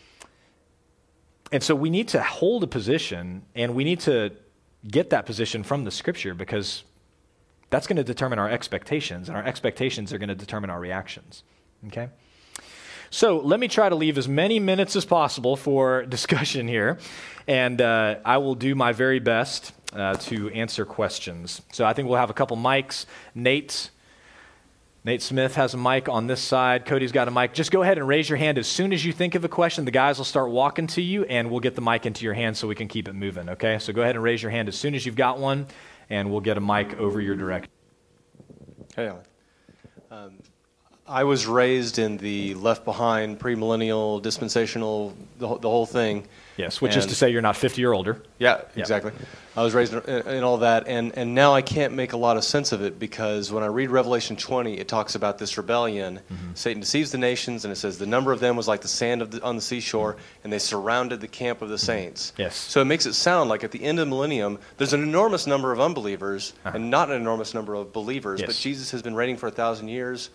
And so we need to hold a position, and we need to get that position from the Scripture, because that's going to determine our expectations, and our expectations are going to determine our reactions. Okay? So let me try to leave as many minutes as possible for discussion here, and uh, I will do my very best uh, to answer questions. So I think we'll have a couple mics. Nate Nate Smith has a mic on this side. Cody's got a mic. Just go ahead and raise your hand as soon as you think of a question. The guys will start walking to you, and we'll get the mic into your hand so we can keep it moving, okay? So go ahead and raise your hand as soon as you've got one, and we'll get a mic over your direction.
Hey, Alan. Um, I was raised in the Left Behind, premillennial, dispensational, the, whole- the whole thing.
Yes, which is to say you're not fifty or older.
Yeah, exactly. I was raised in, in all that, and, and now I can't make a lot of sense of it, because when I read Revelation twenty, it talks about this rebellion. Mm-hmm. Satan deceives the nations, and it says the number of them was like the sand of the, on the seashore, and they surrounded the camp of the saints.
Yes.
So it makes it sound like at the end of the millennium, there's an enormous number of unbelievers, uh-huh. and not an enormous number of believers,
yes.
but Jesus has been reigning for a thousand years.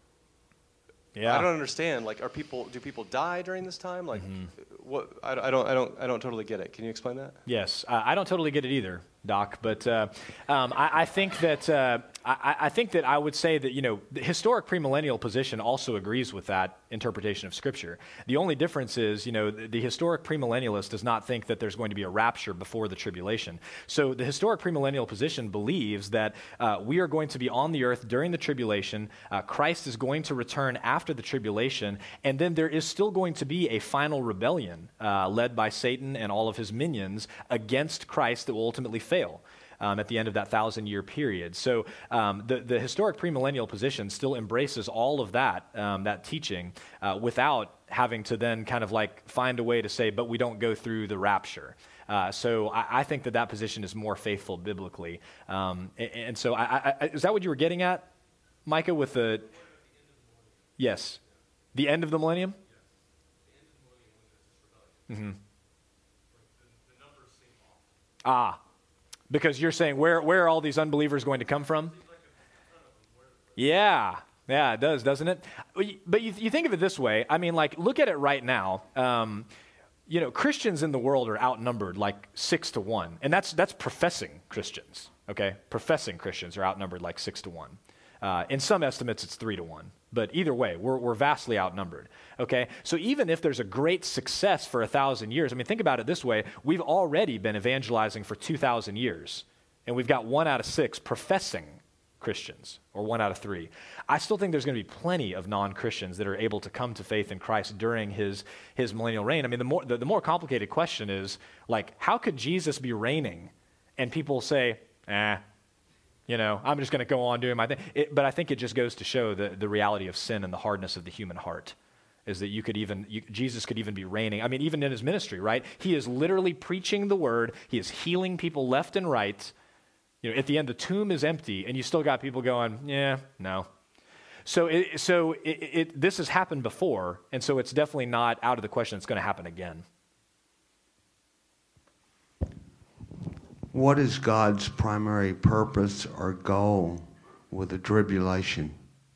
Yeah.
I don't understand. Like, are people? Do people die during this time? Like, mm-hmm. what? I, I don't. I don't. I don't totally get it. Can you explain that?
Yes, uh, I don't totally get it either, Doc. But uh, um, I, I think that uh, I, I think that I would say that, you know, the historic premillennial position also agrees with that interpretation of Scripture. The only difference is, you know, the, the historic premillennialist does not think that there's going to be a rapture before the tribulation. So the historic premillennial position believes that uh, we are going to be on the earth during the tribulation. Uh, Christ is going to return after the tribulation, and then there is still going to be a final rebellion uh, led by Satan and all of his minions against Christ that will ultimately fail Um, at the end of that thousand-year period. So um, the, the historic premillennial position still embraces all of that, um, that teaching, uh, without having to then kind of like find a way to say, but we don't go through the rapture. Uh, so I, I think that that position is more faithful biblically. Um, and, and so I, I, is that what you were getting at, Micah, with the... Yes. The end of the millennium? Mm-hmm. Ah. Because you're saying, where where are all these unbelievers going to come from? Yeah, yeah, it does, doesn't it? But you, you think of it this way. I mean, like, look at it right now. Um, you know, Christians in the world are outnumbered like six to one. And that's that's professing Christians, okay? Professing Christians are outnumbered like six to one. Uh, in some estimates, it's three to one. But either way, we're, we're vastly outnumbered, okay? So even if there's a great success for a thousand years, I mean, think about it this way. We've already been evangelizing for two thousand years, and we've got one out of six professing Christians, or one out of three. I still think there's going to be plenty of non-Christians that are able to come to faith in Christ during his, his millennial reign. I mean, the more, the, the more complicated question is, like, how could Jesus be reigning and people say, eh, you know, I'm just going to go on doing my thing. It, but I think it just goes to show the, the reality of sin and the hardness of the human heart, is that you could even, you, Jesus could even be reigning. I mean, even in his ministry, right? He is literally preaching the word. He is healing people left and right. You know, at the end, the tomb is empty, and you still got people going, yeah, no. So, it, so it, it, this has happened before, and so it's definitely not out of the question it's going to happen again.
What is God's primary purpose or goal with the tribulation?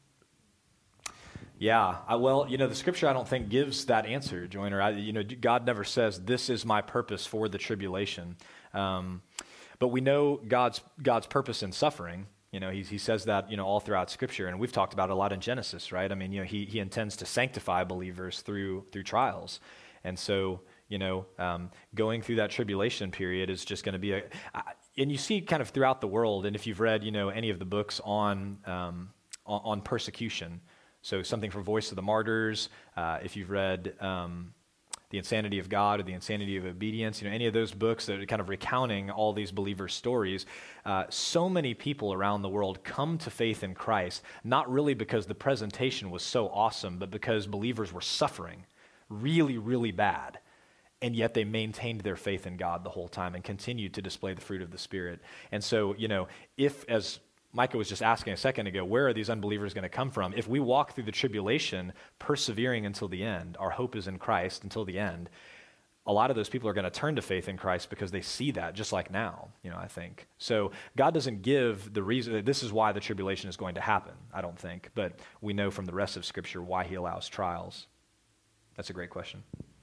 Yeah, I, well, you know, the scripture I don't think gives that answer, Joyner. I, you know, God never says, this is my purpose for the tribulation. Um, but we know God's God's purpose in suffering. You know, he, he says that, you know, all throughout Scripture, and we've talked about it a lot in Genesis, right? I mean, you know, he, he intends to sanctify believers through through trials. And so, you know, um, going through that tribulation period is just going to be a, uh, and you see kind of throughout the world, and if you've read, you know, any of the books on um, on, on persecution, so something from Voice of the Martyrs, uh, if you've read um, The Insanity of God or The Insanity of Obedience, you know, any of those books that are kind of recounting all these believers' stories, uh, so many people around the world come to faith in Christ, not really because the presentation was so awesome, but because believers were suffering really, really bad. And yet they maintained their faith in God the whole time and continued to display the fruit of the Spirit. And so, you know, if, as Micah was just asking a second ago, where are these unbelievers going to come from? If we walk through the tribulation, persevering until the end, our hope is in Christ until the end, a lot of those people are going to turn to faith in Christ because they see that, just like now, you know, I think. So God doesn't give the reason, this is why the tribulation is going to happen, I don't think. But we know from the rest of Scripture why he allows trials. That's a great question.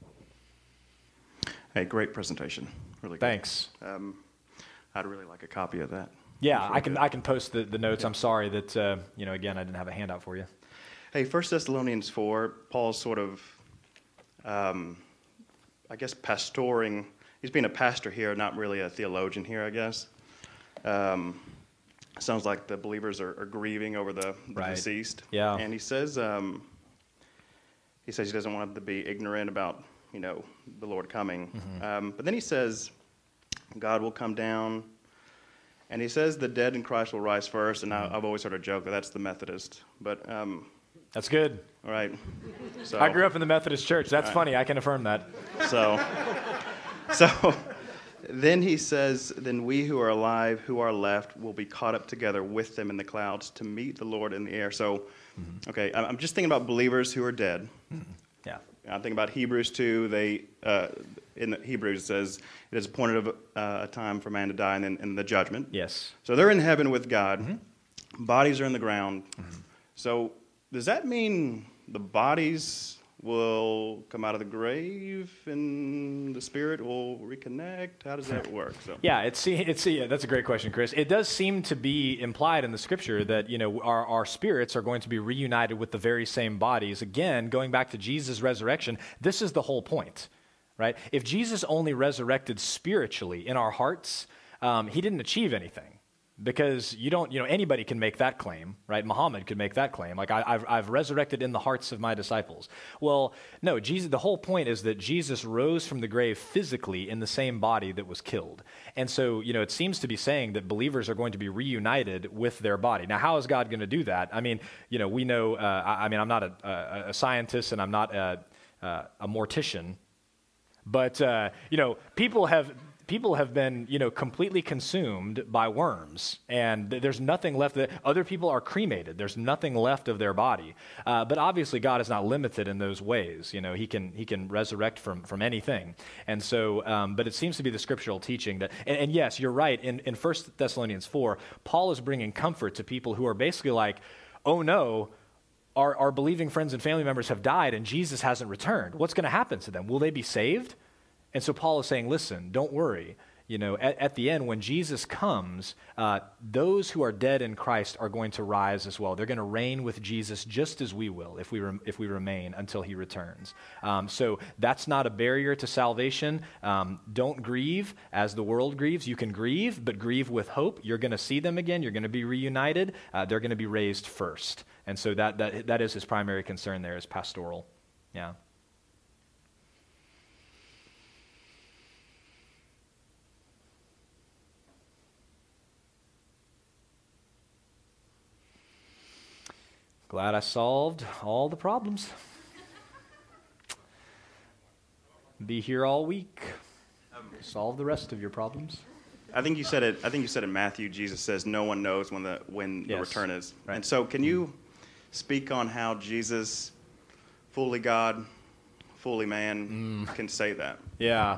Hey, great presentation. Really good.
Thanks.
Um, I'd really like a copy of that.
Yeah, I can I can post the, the notes. I'm sorry that, uh, you know, again, I didn't have a handout for you.
Hey, First Thessalonians four, Paul's sort of, um, I guess, pastoring. He's being a pastor here, not really a theologian here, I guess. Um, sounds like the believers are, are grieving over the, the
Right.
deceased.
Yeah.
And he says, um, he says he doesn't want them to be ignorant about, you know, the Lord coming.
Mm-hmm.
Um, but then he says, God will come down. And he says the dead in Christ will rise first, and I, I've always sort of joked that that's the Methodist. But, um,
That's good.
all right. So,
I grew up in the Methodist church. That's funny. I can affirm that.
So, so then he says, then we who are alive, who are left, will be caught up together with them in the clouds to meet the Lord in the air. So,
Mm-hmm.
okay, I'm I'm just thinking about believers who are dead.
Yeah.
I'm thinking about Hebrews two. They uh, in the Hebrews it says it is appointed of uh, a time for man to die, and then in the judgment.
Yes.
So they're in heaven with God.
Mm-hmm.
Bodies are in the ground.
Mm-hmm.
So does that mean the bodies will come out of the grave and the spirit will reconnect? How does that work? So
Yeah, it's it's yeah, that's a great question, Chris. It does seem to be implied in the Scripture that, you know, our our spirits are going to be reunited with the very same bodies. Again, going back to Jesus' resurrection, this is the whole point, right? If Jesus only resurrected spiritually in our hearts, um, he didn't achieve anything. Because you don't, you know, anybody can make that claim, right? Muhammad could make that claim. Like, I, I've, I've resurrected in the hearts of my disciples. Well, no, Jesus, the whole point is that Jesus rose from the grave physically in the same body that was killed. And so, you know, it seems to be saying that believers are going to be reunited with their body. Now, how is God going to do that? I mean, you know, we know, uh, I, I mean, I'm not a, a, a scientist and I'm not a, a, a mortician, but, uh, you know, people have... People have been, you know, completely consumed by worms, and th- there's nothing left. That, other people are cremated. There's nothing left of their body. Uh, but obviously, God is not limited in those ways. You know, He can He can resurrect from from anything. And so, um, but it seems to be the scriptural teaching that. And, and yes, you're right. In in First Thessalonians four, Paul is bringing comfort to people who are basically like, oh no. Our, our believing friends and family members have died, and Jesus hasn't returned. What's going to happen to them? Will they be saved? And so Paul is saying, listen, don't worry. You know, at, at the end, when Jesus comes, uh, those who are dead in Christ are going to rise as well. They're going to reign with Jesus just as we will if we rem- if we remain until he returns. Um, so that's not a barrier to salvation. Um, don't grieve as the world grieves. You can grieve, but grieve with hope. You're going to see them again. You're going to be reunited. Uh, they're going to be raised first. And so that that that is his primary concern there, is pastoral. Yeah. Glad I solved all the problems. Be here all week. Solve the rest of your problems.
I think you said it. I think you said in Matthew, Jesus says, "No one knows when the when the
Yes.
return is."
Right.
And so, can you speak on how Jesus, fully God, fully man,
Mm.
can say that?
Yeah.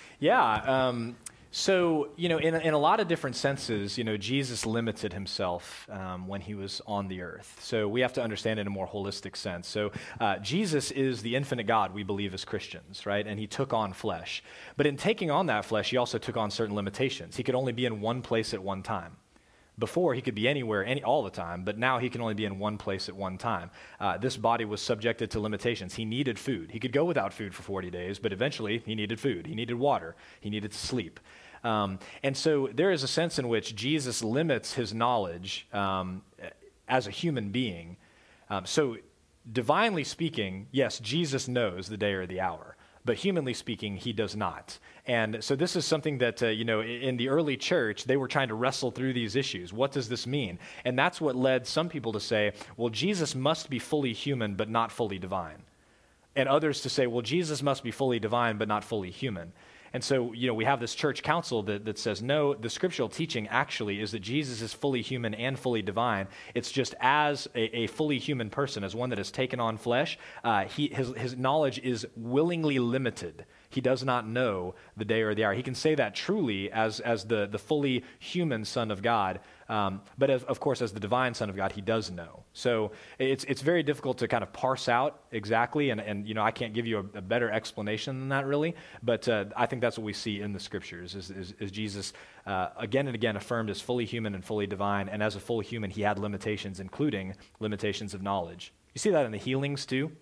Yeah. Um, so, you know, in, in a lot of different senses, you know, Jesus limited himself um, when he was on the earth. So we have to understand it in a more holistic sense. So uh, Jesus is the infinite God, we believe as Christians, right? And he took on flesh. But in taking on that flesh, he also took on certain limitations. He could only be in one place at one time. Before, he could be anywhere, any all the time, but now he can only be in one place at one time. Uh, this body was subjected to limitations. He needed food. He could go without food for forty days, but eventually he needed food. He needed water. He needed to sleep. Um, and so there is a sense in which Jesus limits his knowledge um, as a human being. Um, so divinely speaking, yes, Jesus knows the day or the hour. But humanly speaking, he does not. And so this is something that, uh, you know, in the early church, they were trying to wrestle through these issues. What does this mean? And that's what led some people to say, well, Jesus must be fully human, but not fully divine. And others to say, well, Jesus must be fully divine, but not fully human. And so, you know, we have this church council that, that says, no, the scriptural teaching actually is that Jesus is fully human and fully divine. It's just as a, a fully human person, as one that has taken on flesh, uh, he, his, his knowledge is willingly limited. He does not know the day or the hour. He can say that truly as, as the, the fully human Son of God. Um, but as, of course, as the divine Son of God, he does know. So it's it's very difficult to kind of parse out exactly, and, and you know, I can't give you a, a better explanation than that, really. But uh, I think that's what we see in the Scriptures, is, is, is Jesus uh, again and again affirmed as fully human and fully divine, and as a full human, he had limitations, including limitations of knowledge. You see that in the healings, too.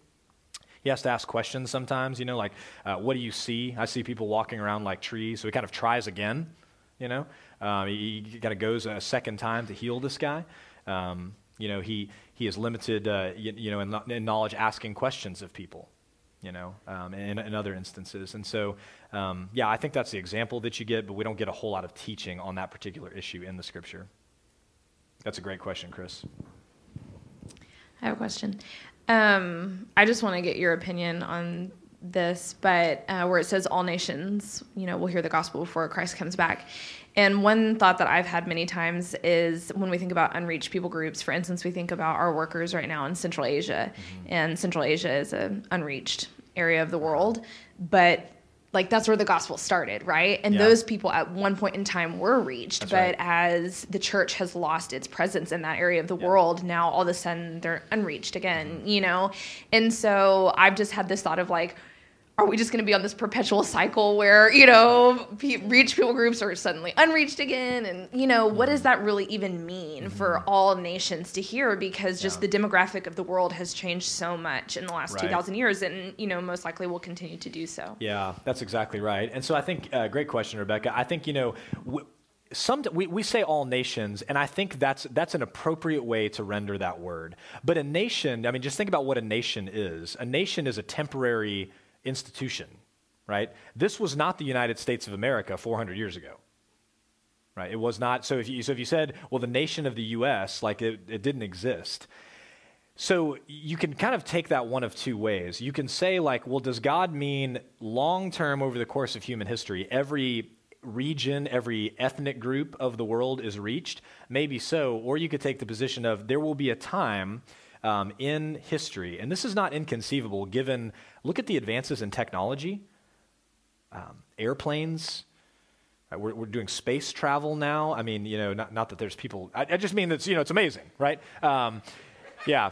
He has to ask questions sometimes, you know, like, uh, what do you see? I see people walking around like trees, so he kind of tries again, you know. Um, he, he kind of goes a second time to heal this guy. Um, you know, he he is limited, uh, you, you know, in, in knowledge, asking questions of people, you know, um, in, in other instances. And so, um, yeah, I think that's the example that you get, but we don't get a whole lot of teaching on that particular issue in the Scripture. That's a great question, Chris.
I have a question. Um, I just want to get your opinion on this, but uh, where it says all nations, you know, will hear the gospel before Christ comes back. And one thought that I've had many times is when we think about unreached people groups, for instance, we think about our workers right now in Central Asia, mm-hmm. and Central Asia is an unreached area of the world, but like that's where the gospel started, right? And yeah. those people at one point in time were reached, that's but right. as the church has lost its presence in that area of the yeah. world, now all of a sudden they're unreached again, mm-hmm. you know? And so I've just had this thought of like, are we just going to be on this perpetual cycle where, you know, pe- reached people groups are suddenly unreached again? And, you know, what does that really even mean mm-hmm. for all nations to hear? Because just yeah. the demographic of the world has changed so much in the last right. two thousand years, and, you know, most likely will continue to do so.
Yeah, that's exactly right. And so I think, uh, great question, Rebecca. I think, you know, w- Some, we, we say all nations, and I think that's that's an appropriate way to render that word. But a nation, I mean, just think about what a nation is. A nation is a temporary institution, right? This was not the United States of America four hundred years ago, right? It was not. So if you so if you said, well, the nation of the U S, like it, it didn't exist. So you can kind of take that one of two ways. You can say, like, well, does God mean long term over the course of human history, every region, every ethnic group of the world is reached? Maybe so. Or you could take the position of there will be a time Um, in history, and this is not inconceivable given, look at the advances in technology, um, airplanes, right? we're, we're doing space travel now. I mean, you know, not, not that there's people, I, I just mean that, you know, it's amazing, right? Um, yeah.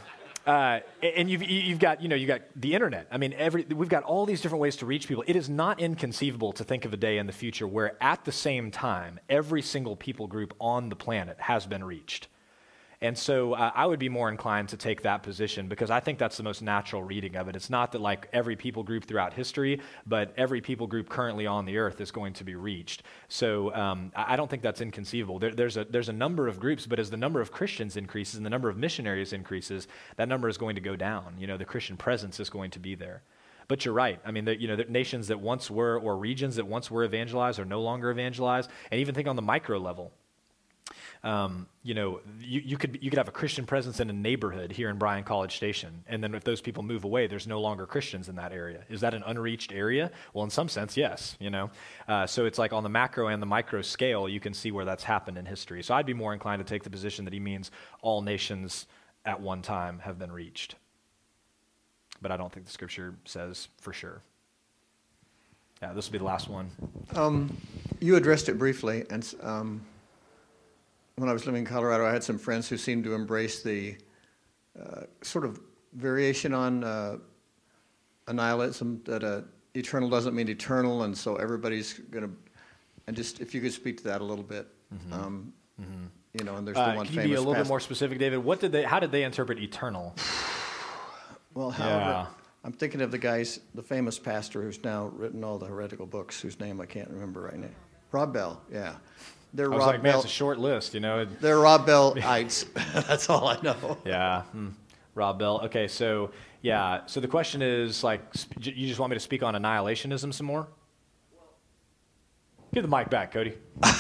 Uh, and you've you've got you know you got the internet. I mean, every we've got all these different ways to reach people. It is not inconceivable to think of a day in the future where, at the same time, every single people group on the planet has been reached. And so uh, I would be more inclined to take that position because I think that's the most natural reading of it. It's not that like every people group throughout history, but every people group currently on the earth is going to be reached. So um, I don't think that's inconceivable. There, there's a there's a number of groups, but as the number of Christians increases and the number of missionaries increases, that number is going to go down. You know, the Christian presence is going to be there. But you're right. I mean, the, you know, the nations that once were, or regions that once were evangelized are no longer evangelized. And even think on the micro level. Um, you know, you, you could you could have a Christian presence in a neighborhood here in Bryan College Station, and then if those people move away, there's no longer Christians in that area. Is that an unreached area? Well, in some sense, yes. You know, uh, so it's like on the macro and the micro scale, you can see where that's happened in history. So I'd be more inclined to take the position that he means all nations at one time have been reached. But I don't think the Scripture says for sure. Yeah, this will be the last one.
Um, you addressed it briefly, and. Um, When I was living in Colorado, I had some friends who seemed to embrace the uh, sort of variation on uh, annihilism, that uh, eternal doesn't mean eternal, and so everybody's going to, and just if you could speak to that a little bit. Mm-hmm. Um, mm-hmm. You know, and there's the
uh,
one
can
famous
you be a little
pastor.
bit more specific, David? What did they, how did they interpret eternal?
Well, however,
Yeah.
I'm thinking of the guys, the famous pastor who's now written all the heretical books, whose name I can't remember right now. Rob Bell, yeah. They're
I was
Rob
like, man,
Bell.
it's a short list, you know.
They're Rob Bellites. That's all I know.
Yeah, hmm. Rob Bell. Okay, so yeah, so the question is like, sp- you just want me to speak on annihilationism some more? Give the mic back, Cody.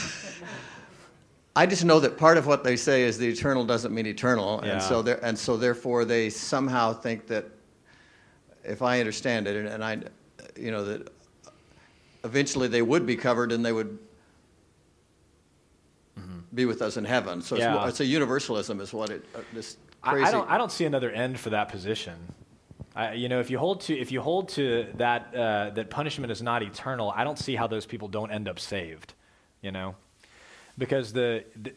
I just know that part of what they say is the eternal doesn't mean eternal,
Yeah.
and so there, and so therefore they somehow think that, if I understand it, and, and I, you know, that eventually they would be covered and they would be with us in heaven. So
Yeah.
it's, it's a universalism, is what it. Uh, this
I,
crazy.
I don't. I don't see another end for that position. I, you know, if you hold to if you hold to that uh, that punishment is not eternal, I don't see how those people don't end up saved. You know, because the, the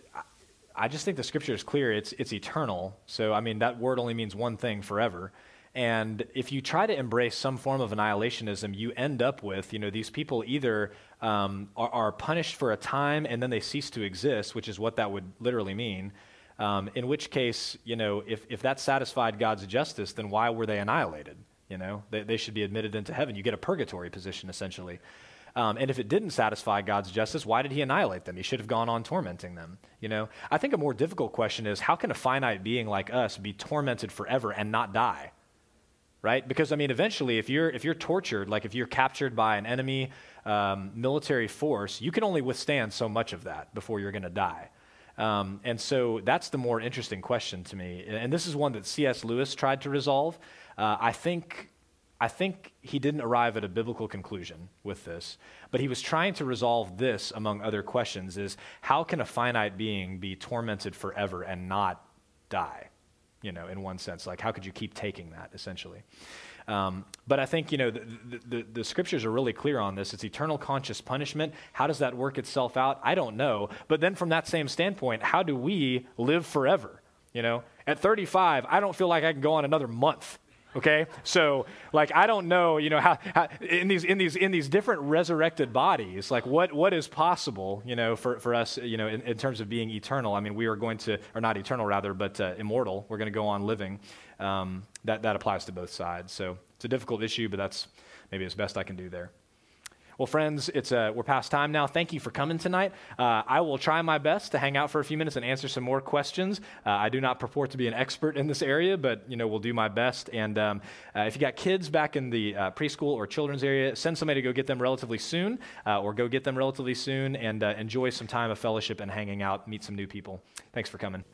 I just think the Scripture is clear. It's it's eternal. So I mean, that word only means one thing: forever. And if you try to embrace some form of annihilationism, you end up with, you know, these people either um, are, are punished for a time and then they cease to exist, which is what that would literally mean. Um, in which case, you know, if, if that satisfied God's justice, then why were they annihilated? You know, they, they should be admitted into heaven. You get a purgatory position, essentially. Um, and if it didn't satisfy God's justice, why did he annihilate them? He should have gone on tormenting them. You know, I think a more difficult question is, how can a finite being like us be tormented forever and not die? Right? Because, I mean, eventually, if you're if you're tortured, like if you're captured by an enemy um, military force, you can only withstand so much of that before you're going to die. Um, and so that's the more interesting question to me. And this is one that C S Lewis tried to resolve. Uh, I think I think he didn't arrive at a biblical conclusion with this, but he was trying to resolve this, among other questions, is how can a finite being be tormented forever and not die? You know, in one sense, like how could you keep taking that, essentially? Um, but I think, you know, the, the, the, the Scriptures are really clear on this. It's eternal conscious punishment. How does that work itself out? I don't know. But then from that same standpoint, how do we live forever? You know, at thirty-five, I don't feel like I can go on another month. Okay, so like I don't know, you know, how, how in these in these in these different resurrected bodies, like what what is possible, you know, for, for us, you know, in, in terms of being eternal. I mean, we are going to, or not eternal rather, but uh, immortal. We're going to go on living. Um, that that applies to both sides. So it's a difficult issue, but that's maybe as best I can do there. Well, friends, it's uh, we're past time now. Thank you for coming tonight. Uh, I will try my best to hang out for a few minutes and answer some more questions. Uh, I do not purport to be an expert in this area, but you know we'll do my best. And um, uh, if you got kids back in the uh, preschool or children's area, send somebody to go get them relatively soon, uh, or go get them relatively soon, and uh, enjoy some time of fellowship and hanging out, meet some new people. Thanks for coming.